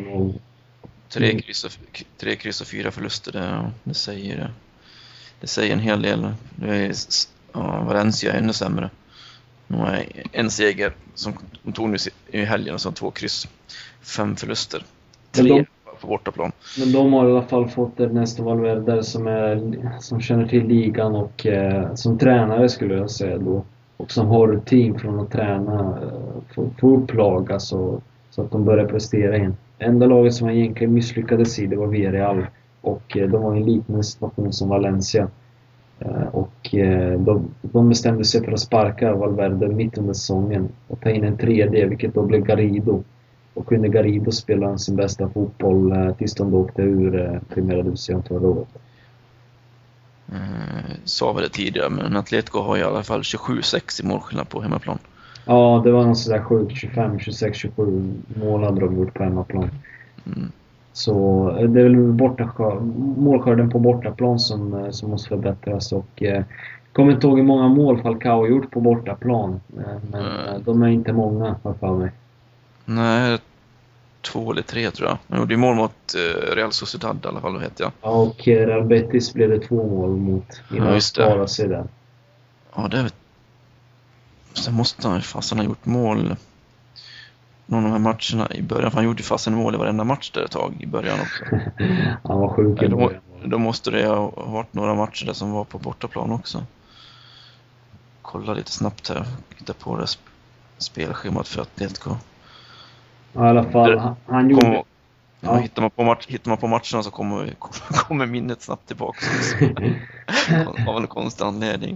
3 kryss och 4 förluster. Det säger en hel del. Valencia är ännu sämre. De har en seger som de tog nu i helgen och så 2 kryss. 5 förluster. 3 på bortaplan. Men de har i alla fall fått Ernesto Valverde som känner till ligan och som tränare skulle jag säga då. Och som har rutin från att träna få upp lag alltså, så att de börjar prestera igen. Enda laget som egentligen misslyckades i det var Villarreal. Och de var i en liknande situation som Valencia. Och de bestämde sig för att sparka Valverde mitt under säsongen och ta in en tredje, vilket då blev Garrido. Och kunde Garrido spela sin bästa fotboll tills de åkte ur Primera Division förra året. Sa väl det tidigare, men Atletico har i alla fall 27-6 i målskillnad på hemmaplan. Ja, det var någon sådär 25, 26, 27 mål hade de gjort på hemmaplan. Så det är väl målskörden på bortaplan som måste förbättras. Och kommer inte ihåg hur många mål Falcao gjort på bortaplan. Men de är inte många för mig. Nej, 2 eller 3 tror jag. Men det är mål mot Real Sociedad i alla fall, vet jag. Ja, och Real Betis blev det 2 mål mot innan att spara sig där. Ja, det vet. Sen måste han ha gjort mål någon av de här matcherna i början. För han gjorde fast en mål i varenda match där ett tag i början också. Han var sjuk i början. Då måste det ha varit några matcher där som var på bortaplan också. Kolla lite snabbt här. Hitta på det spelschemat för Atletico. Ja, i alla fall. Han gjorde... Ja. Hittar man på matcherna så kommer minnet snabbt tillbaka. Av en konstig anledning.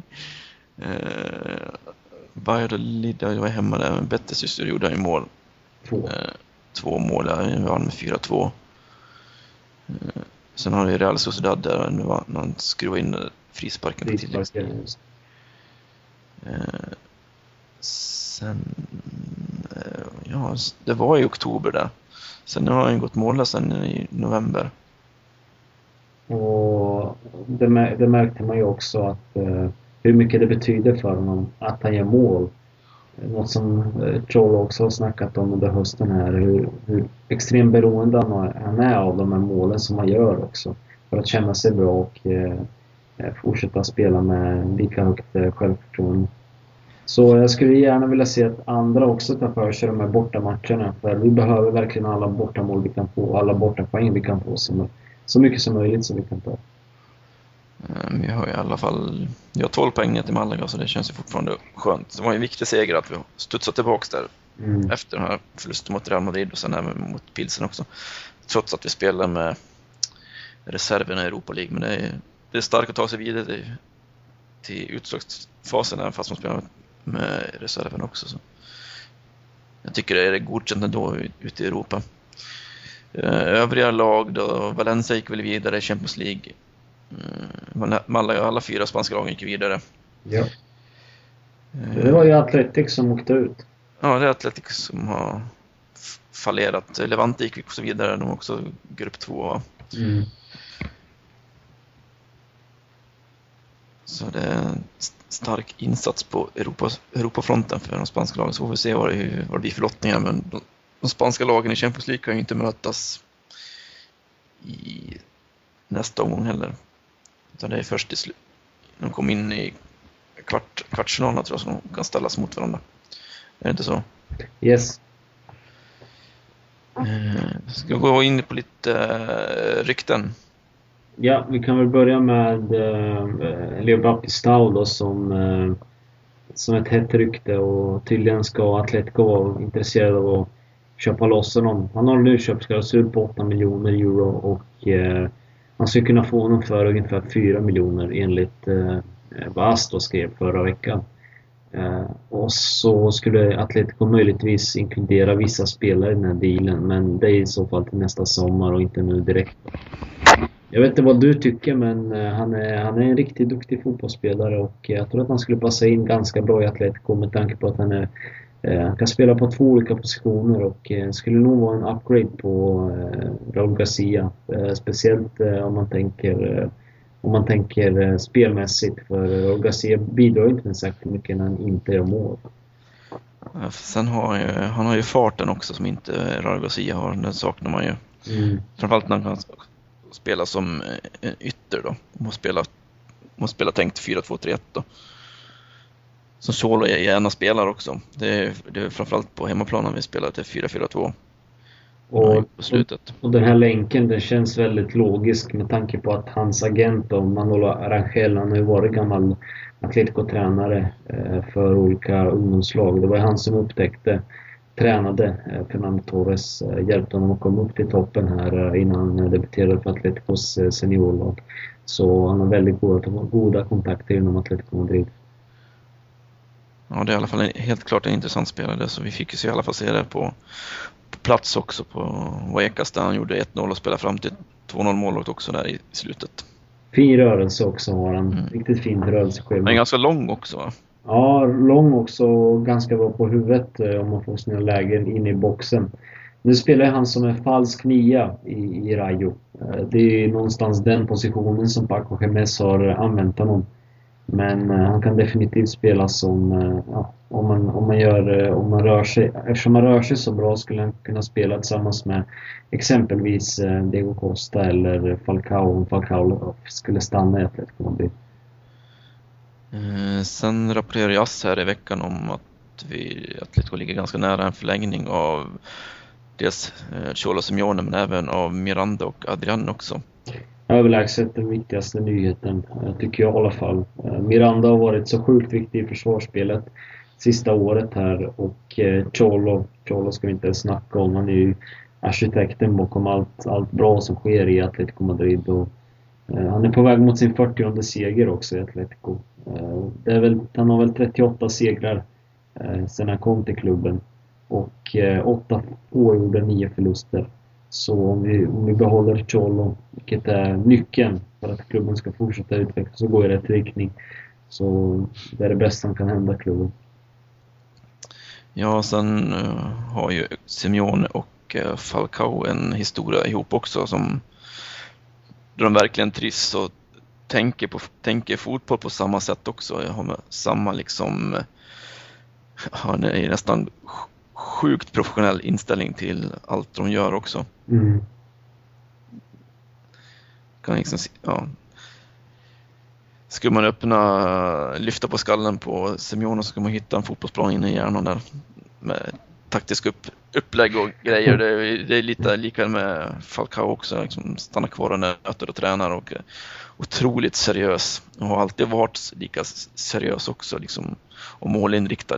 Valladolid var hemma där. Betis just gjorde han i mål. 2 mål där. Vi vann med 4-2. Sen har vi Real Sociedad där. Nu var man skruva in frisparken på tilläggstid. Sen... Ja, det var i oktober där. Sen har han gått mållös sen i november. Och det märkte man ju också att hur mycket det betyder för honom att han gör mål. Något som Cholo också har snackat om under hösten här. Hur extremt beroende han är av de här målen som han gör också. För att känna sig bra och fortsätta spela med lika högt självförtroende. Så jag skulle gärna vilja se att andra också tar för sig de här bortamatcherna. För vi behöver verkligen alla bortamål vi kan få. Alla bortapoäng vi kan få. Så mycket som möjligt som vi kan ta. Vi har i alla fall 12 poäng ner till Malaga, så det känns ju fortfarande skönt. Det var en viktig seger att vi studsade tillbaka där efter den här förlusten mot Real Madrid och sen även mot Pilsen också. Trots att vi spelar med reserverna i Europa League. Men det är starkt att ta sig vidare till utslagsfasen även fast man spelar med reserverna också. Så. Jag tycker det är godkänt ändå ute i Europa. Övriga lag då, Valencia gick väl vidare i Champions League. Alla 4 spanska lagen gick vidare. Ja. Det var ju Atletic som åkte ut. Ja, det är Atletic som har fallerat. Levante gick också vidare, de också grupp 2. Så det är en stark insats på Europafronten för de spanska lagen. Så får vi se vad det blir för lottningar. Men de spanska lagen i Champions League kan ju inte mötas nästa omgång heller. Utan det är först i slut. De kom in i kvartsfinalerna tror jag, så de kan ställas mot varandra. Är det inte så? Yes. Ska vi gå in på lite rykten? Ja, vi kan väl börja med Leo Baptistao då, som ett hett rykte, och tydligen ska Atletico vara intresserad av att köpa loss honom. Han har nu köpsklausul på 8 miljoner euro, och man skulle kunna få honom för ungefär 4 miljoner enligt vad Astor skrev förra veckan. Och så skulle Atletico möjligtvis inkludera vissa spelare i den här dealen, men det är i så fall till nästa sommar och inte nu direkt. Jag vet inte vad du tycker, men han är en riktigt duktig fotbollsspelare, och jag tror att han skulle passa in ganska bra i Atletico med tanke på att han kan spela på 2 olika positioner, och skulle nog vara en upgrade på Raúl García, speciellt om man tänker spelmässigt, för Raúl García bidrar inte med särskilt mycket när han inte gör mål. Sen han har ju farten också som inte Raúl García har, den saknar man ju. Framförallt när han kan spela som ytter då. Måste spela tänkt 4-2-3-1 då. Som Cholo gärna spelar också. Det är framförallt på hemmaplanen vi spelar till 4-4-2. Och den här länken, den känns väldigt logisk med tanke på att hans agent då, Manolo Arangel, han har ju varit gammal Atletico-tränare för olika ungdomslag. Det var han som tränade Fernando Torres, hjälpte honom att komma upp till toppen här innan han debuterade för Atleticos seniorlag. Så han har väldigt goda kontakter inom Atletico Madrid. Ja, det är i alla fall helt klart en intressant spelare, så vi fick ju i alla fall se det på plats också på Vallecas, där han gjorde 1-0 och spelade fram till 2-0 målet också där i slutet. Fin rörelse också har han. Riktigt fin rörelseschema. Men ganska lång också, va? Ja, lång också, och ganska bra på huvudet om man får sina lägen in i boxen. Nu spelar han som en falsk nia i Rayo. Det är någonstans den positionen som Paco Gémez har använt honom. Men han kan definitivt spela som om man rör sig. Eftersom man rör sig så bra skulle han kunna spela tillsammans med exempelvis Diego Costa eller Falcao, om Falcao skulle stanna i Atletico Madrid. Sen rapporterar Jas här i veckan om att Atletico ligger ganska nära en förlängning av dels Cholo Simeone, men även av Miranda och Adrian också. Överlägset den viktigaste nyheten, tycker jag i alla fall. Miranda har varit så sjukt viktig i försvarsspelet sista året här, och Cholo ska vi inte snacka om. Han är ju arkitekten bakom allt bra som sker i Atletico Madrid, och han är på väg mot sin 40:e seger också i Atletico. Han har väl 38 segrar sedan han kom till klubben, och 8 oavgjorda, 9 förluster. Så om vi behåller Cholo, vilket är nyckeln för att klubben ska fortsätta utvecklas och gå i rätt riktning, så det är det bästa som kan hända klubben. Ja, sen har ju Simeone och Falcao en historia ihop också, som de verkligen trivs och tänker fotboll på samma sätt också. Jag har samma liksom, han är nästan sjukt professionell inställning till allt de gör också. Kan liksom, ja. Skulle man lyfta på skallen på Simeone, så ska man hitta en fotbollsplan inne i hjärnan där med taktisk upplägg och grejer. Det är lite lika med Falcao också, liksom stanna kvar och nöter och tränar, och otroligt seriös, och har alltid varit lika seriös också liksom, och målinriktad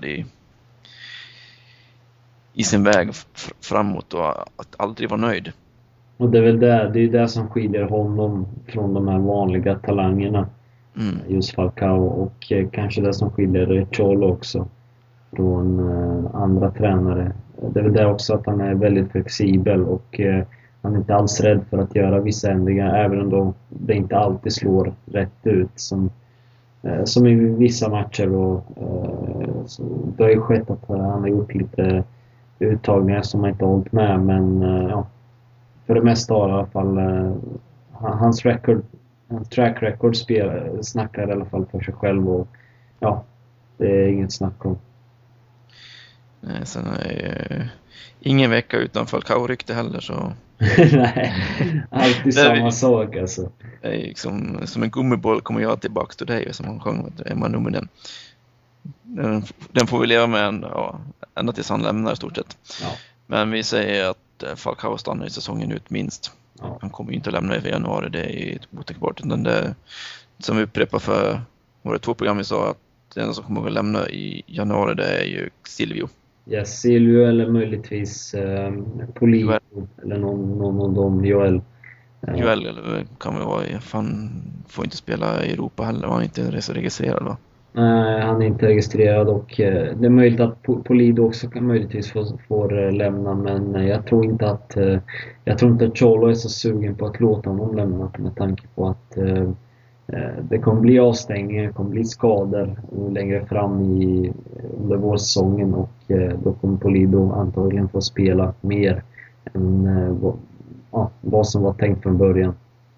i sin väg framåt, och att aldrig vara nöjd. Och det är väl det som skiljer honom från de här vanliga talangerna. Just Falcao, och kanske det som skiljer Cholo också från andra tränare. Det är väl det också, att han är väldigt flexibel, och han är inte alls rädd för att göra vissa ändringar, även om det inte alltid slår rätt ut som i vissa matcher. Så det har ju skett att han har gjort lite uttagningar som man inte har hållit med, men för det mesta har i alla fall hans track record snackar i alla fall för sig själv, och det är inget snack om. Sen ingen vecka utan Falcao-rykte heller, så Nej, alltid samma sak alltså. det är liksom, som en gummiboll kommer jag tillbaka till dig, som han sjöng, är man nummer den får vi leva med ända tills han lämnar i stort sett. Ja. Men vi säger att Falcao stannar i säsongen ut minst. Ja. Han kommer ju inte att lämna i januari, det är ju otänkbart. Utan det, som vi upprepar för våra 2 program, vi sa att den som kommer att lämna i januari, det är ju Silvio. Yes, Silvio eller möjligtvis Polito eller någon av dem, Joel. Joel kan väl vara, han får inte spela i Europa heller, han är inte registrerad va? Nej, han är inte registrerad, och det är möjligt att Polido också kan möjligtvis får lämna, men jag tror inte att Cholo är så sugen på att låta honom lämna, med tanke på att det kommer bli avstängningar, det kommer bli skador längre fram under vårsäsongen, och då kommer Polido antagligen få spela mer än vad som var tänkt från början.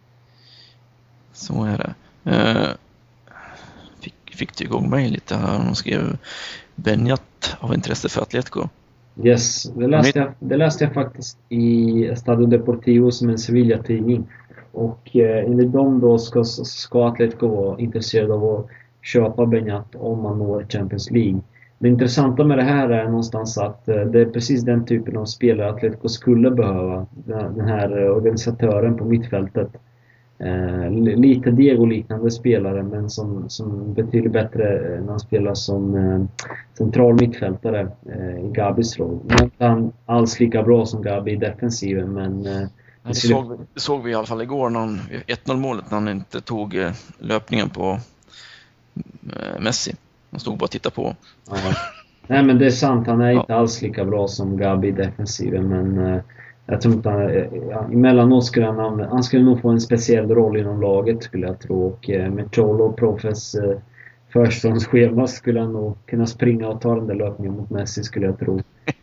Så är det. Fick du igång mig lite här. Hon skrev Benjat av intresse för Atletico. Yes, det läste jag faktiskt i Estadio Deportivo, som en Sevilla-tidning. Och enligt dem då ska Atletico vara intresserad av att köpa Benjat om man når Champions League. Det intressanta med det här är någonstans att det är precis den typen av spelare Atletico skulle behöva. Den här organisatören på mittfältet. Lite Diego-liknande spelare, men som betydligt bättre när han spelar som central mittfältare i Gabis roll. Men inte han alls lika bra som Gabi i defensiven, men det såg vi i alla fall igår, 1-0 målet, när han inte tog löpningen på Messi. Han stod bara och tittade på. Ja. Nej, men det är sant, han är inte alls lika bra som Gabi i defensiven, men jag tror inte emellanåt skulle han skulle nog få en speciell roll inom laget, skulle jag tro. Och med Cholo och Profes förståndsschema skulle han nog kunna springa och ta den där löpningen mot Messi, skulle jag tro.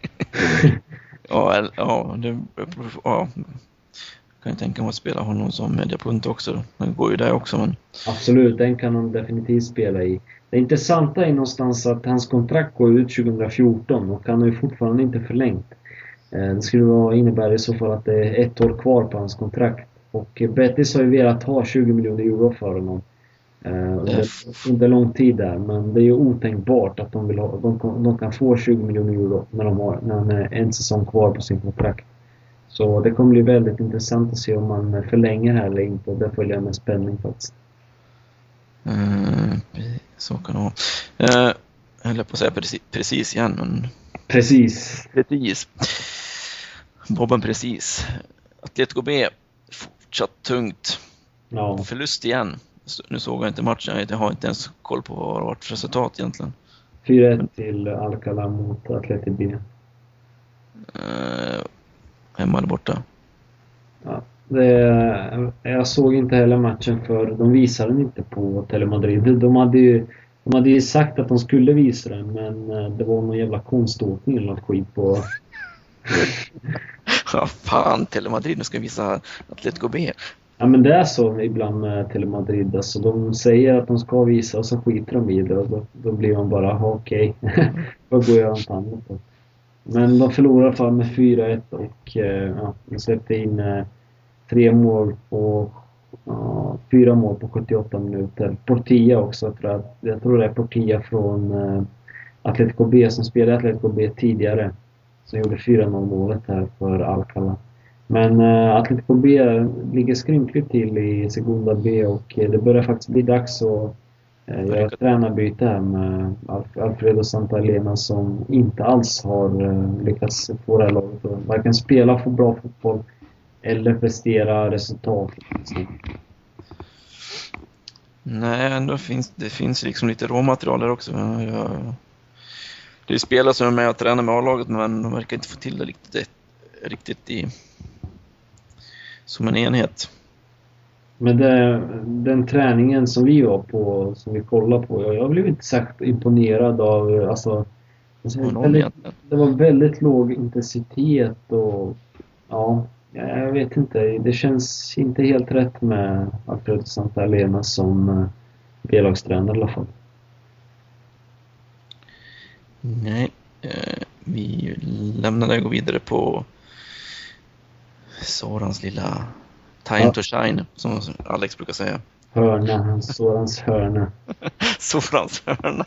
Kan jag tänka mig att spela honom som mediapunkt också. Han går ju där också. Men... Absolut, den kan han definitivt spela i. Det intressanta är någonstans att hans kontrakt går ut 2014 och han har ju fortfarande inte förlängt. Det skulle innebära i så fall att det är 1 år kvar på hans kontrakt. Och Betis har ju velat ha 20 miljoner euro för honom. Under lång tid där, men det är ju otänkbart att de kan få 20 miljoner euro när han är en säsong kvar på sin kontrakt. Så det kommer bli väldigt intressant att se om man förlänger här eller inte. Det följer jag med spänning faktiskt. Så kan det vara. Jag höll på att säga precis igen, men... Precis. Bobben precis. Atletico B fortsatt tungt. Ja. Förlust igen. Nu såg jag inte matchen. Jag har inte ens koll på vad det var för resultat egentligen. 4-1 till Alcalá mot Atletico B. Hemma eller borta? Ja. Jag såg inte heller matchen, för de visade den inte på Telemadrid. De hade ju sagt att de skulle visa den, men det var någon jävla konståkning eller något skit på... Ja, fan, Telemadrid ska visa Atletico B. Ja, men det är så ibland med Telemadrid. Alltså, de säger att de ska visa och så skiter de i det, och då blir man bara, okej. Vad går jag annat på? Men de förlorar fall med 4-1 och de släppte in 4 mål på 78 minuter. Portilla också, jag tror det är Portilla från Atletico B som spelade Atletico B tidigare, som gjorde 4-0 målet här för Alcalá. Men Atletico B ligger skrynkligt till i Segunda B, och det börjar faktiskt bli dags att göra ett tränarbyte här med Alfredo Santaelena, som inte alls har lyckats få det här laget att varken spela för bra fotboll eller prestera resultat. Nej, ändå det finns liksom lite råmaterial där också. Det är spelare som är med och tränar med A-laget, men de verkar inte få till det riktigt som en enhet. Men den träningen som vi var på, som vi kollade på, jag blev inte särskilt imponerad av, alltså det var väldigt låg intensitet och ja, jag vet inte, det känns inte helt rätt med Alfredo Santaelena som B-lagstränare i alla fall. Nej, Vi lämnar det och går vidare på Sorans lilla time to shine, som Alex brukar säga. Hörna, Sorans hörna. Sorans hörna.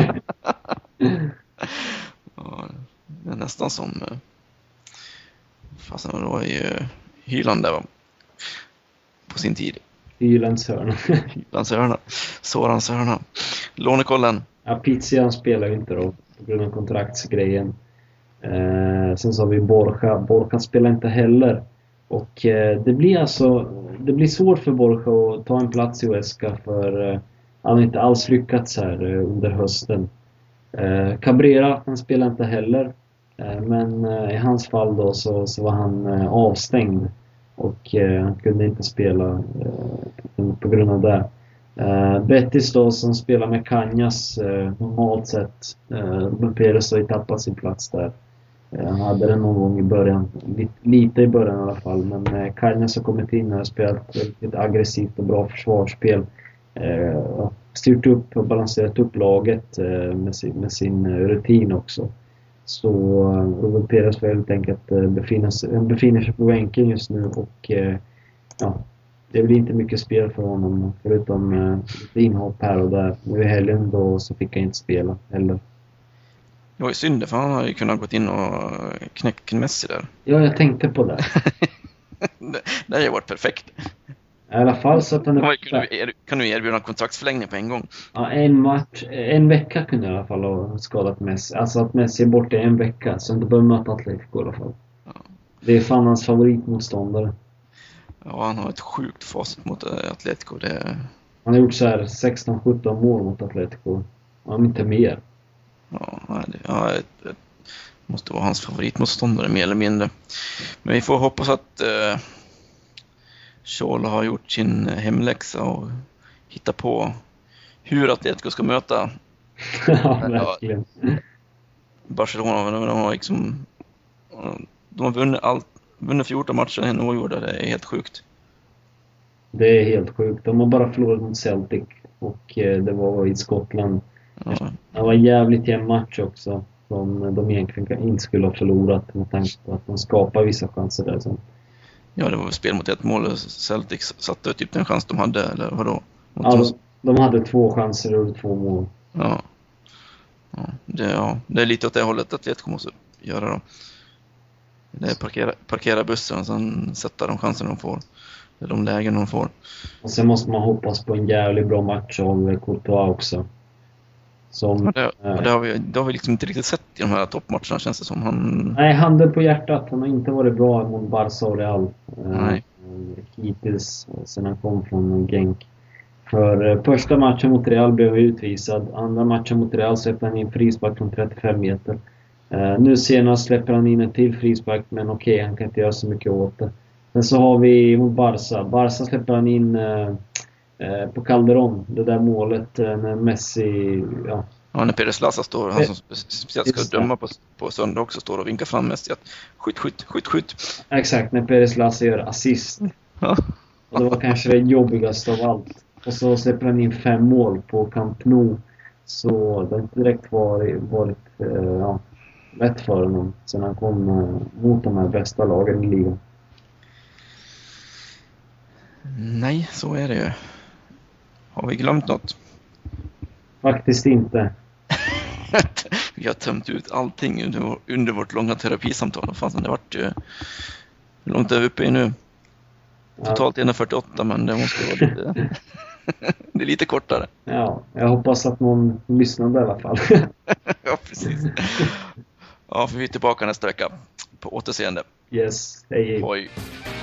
Ja, det är nästan som fast det var ju Hyland där, va? På sin tid. Hylands hörna. Hylands hörna. Sorans hörna. Lånekollen. Ja, Pizzian spelar ju inte då på grund av kontraktsgrejen. Sen så har vi Borja. Borja spelar inte heller. Och det blir svårt för Borja att ta en plats i Huesca, för han har inte alls lyckats här under hösten. Cabrera, han spelar inte heller. Men i hans fall då så var han avstängd. Och han kunde inte spela på grund av det. Betis då, som spelar med Cañas normalt sett. Perez har ju tappat sin plats där. Han hade den någon gång i början, lite i början i alla fall. Men Cañas har kommit in och spelat ett aggressivt och bra försvarsspel. Styrt upp och balanserat upp laget med sin rutin också. Så Ruben Perez får helt enkelt befinner sig på bänken just nu, och ja, det blir inte mycket spel för honom förutom lite inhopp här och där. Nu i helgen då så fick han inte spela heller. Det var ju synd, för han hade ju kunnat gått in och knäckt Messi där. Ja, jag tänkte på det. Det har ju varit perfekt. I alla fall så att han kan du erbjuda en kontraktsförlängning på en gång? Ja, en vecka kunde jag i alla fall ha skadat Messi. Alltså att Messi är borta i en vecka, så inte behöver möta Atletico i alla fall. Ja. Det är fan hans favoritmotståndare. Ja, han har ett sjukt facit mot Atletico. Han har gjort så här 16-17 mål mot Atletico. Om inte mer. Ja, det måste vara hans favoritmotståndare mer eller mindre. Men vi får hoppas att Scholl har gjort sin hemläxa och hittat på hur Atletico ska möta ja, verkligen. Barcelona. De har vunnit 14 matcher än oavgjorda. Det är helt sjukt. Det är helt sjukt. De har bara förlorat mot Celtic, och det var i Skottland. Ja. Det var en jävligt jämn match också, som de egentligen inte skulle ha förlorat, med tanke på att de skapar vissa chanser där. Så. Ja, det var spel mot ett mål. Celtics satte typ den chans de hade, eller vadå? Ja, de hade 2 chanser och 2 mål. Ja. Det är lite åt det hållet att Atletico måste göra då. Det är parkera bussen och sen sätta de chanser de får. Eller de lägen de får. Och sen måste man hoppas på en jävligt bra match av Courtois också. Som, det har vi liksom inte riktigt sett i de här toppmatcherna, känns det som. Nej, handen på hjärtat. Han har inte varit bra mot Barca och Real. Nej. Hittills sen han kom från Genk. För första matchen mot Real blev han utvisad. Andra matchen mot Real släppte han in frispark från 35 meter. Nu senast släpper han in en till frispark, men okej, han kan inte göra så mycket åt det. Sen så har vi mot Barca. Barca släpper han in på Calderón, det där målet när Messi... Ja, när Pérez Lassa står, han som speciellt ska döma på söndag också, står och vinkar fram Messi att skjut. Exakt, när Pérez Lassa gör assist. Ja. Och det var kanske det jobbigaste av allt. Och så släpper han in 5 mål på Camp Nou. Så det har inte direkt varit lätt för honom sen han kom mot de här bästa lagen i ligan. Nej, så är det ju. Har vi glömt något? Faktiskt inte. Vi har tömt ut allting under vårt långa terapisamtal. Fast det vart ju... Hur långt är vi uppe i nu? Totalt 1:48, men det måste vara lite... Det är lite kortare. Ja, jag hoppas att någon lyssnade i alla fall. Ja, precis. Ja, för vi är tillbaka nästa vecka. På återseende. Yes, hej. Oj.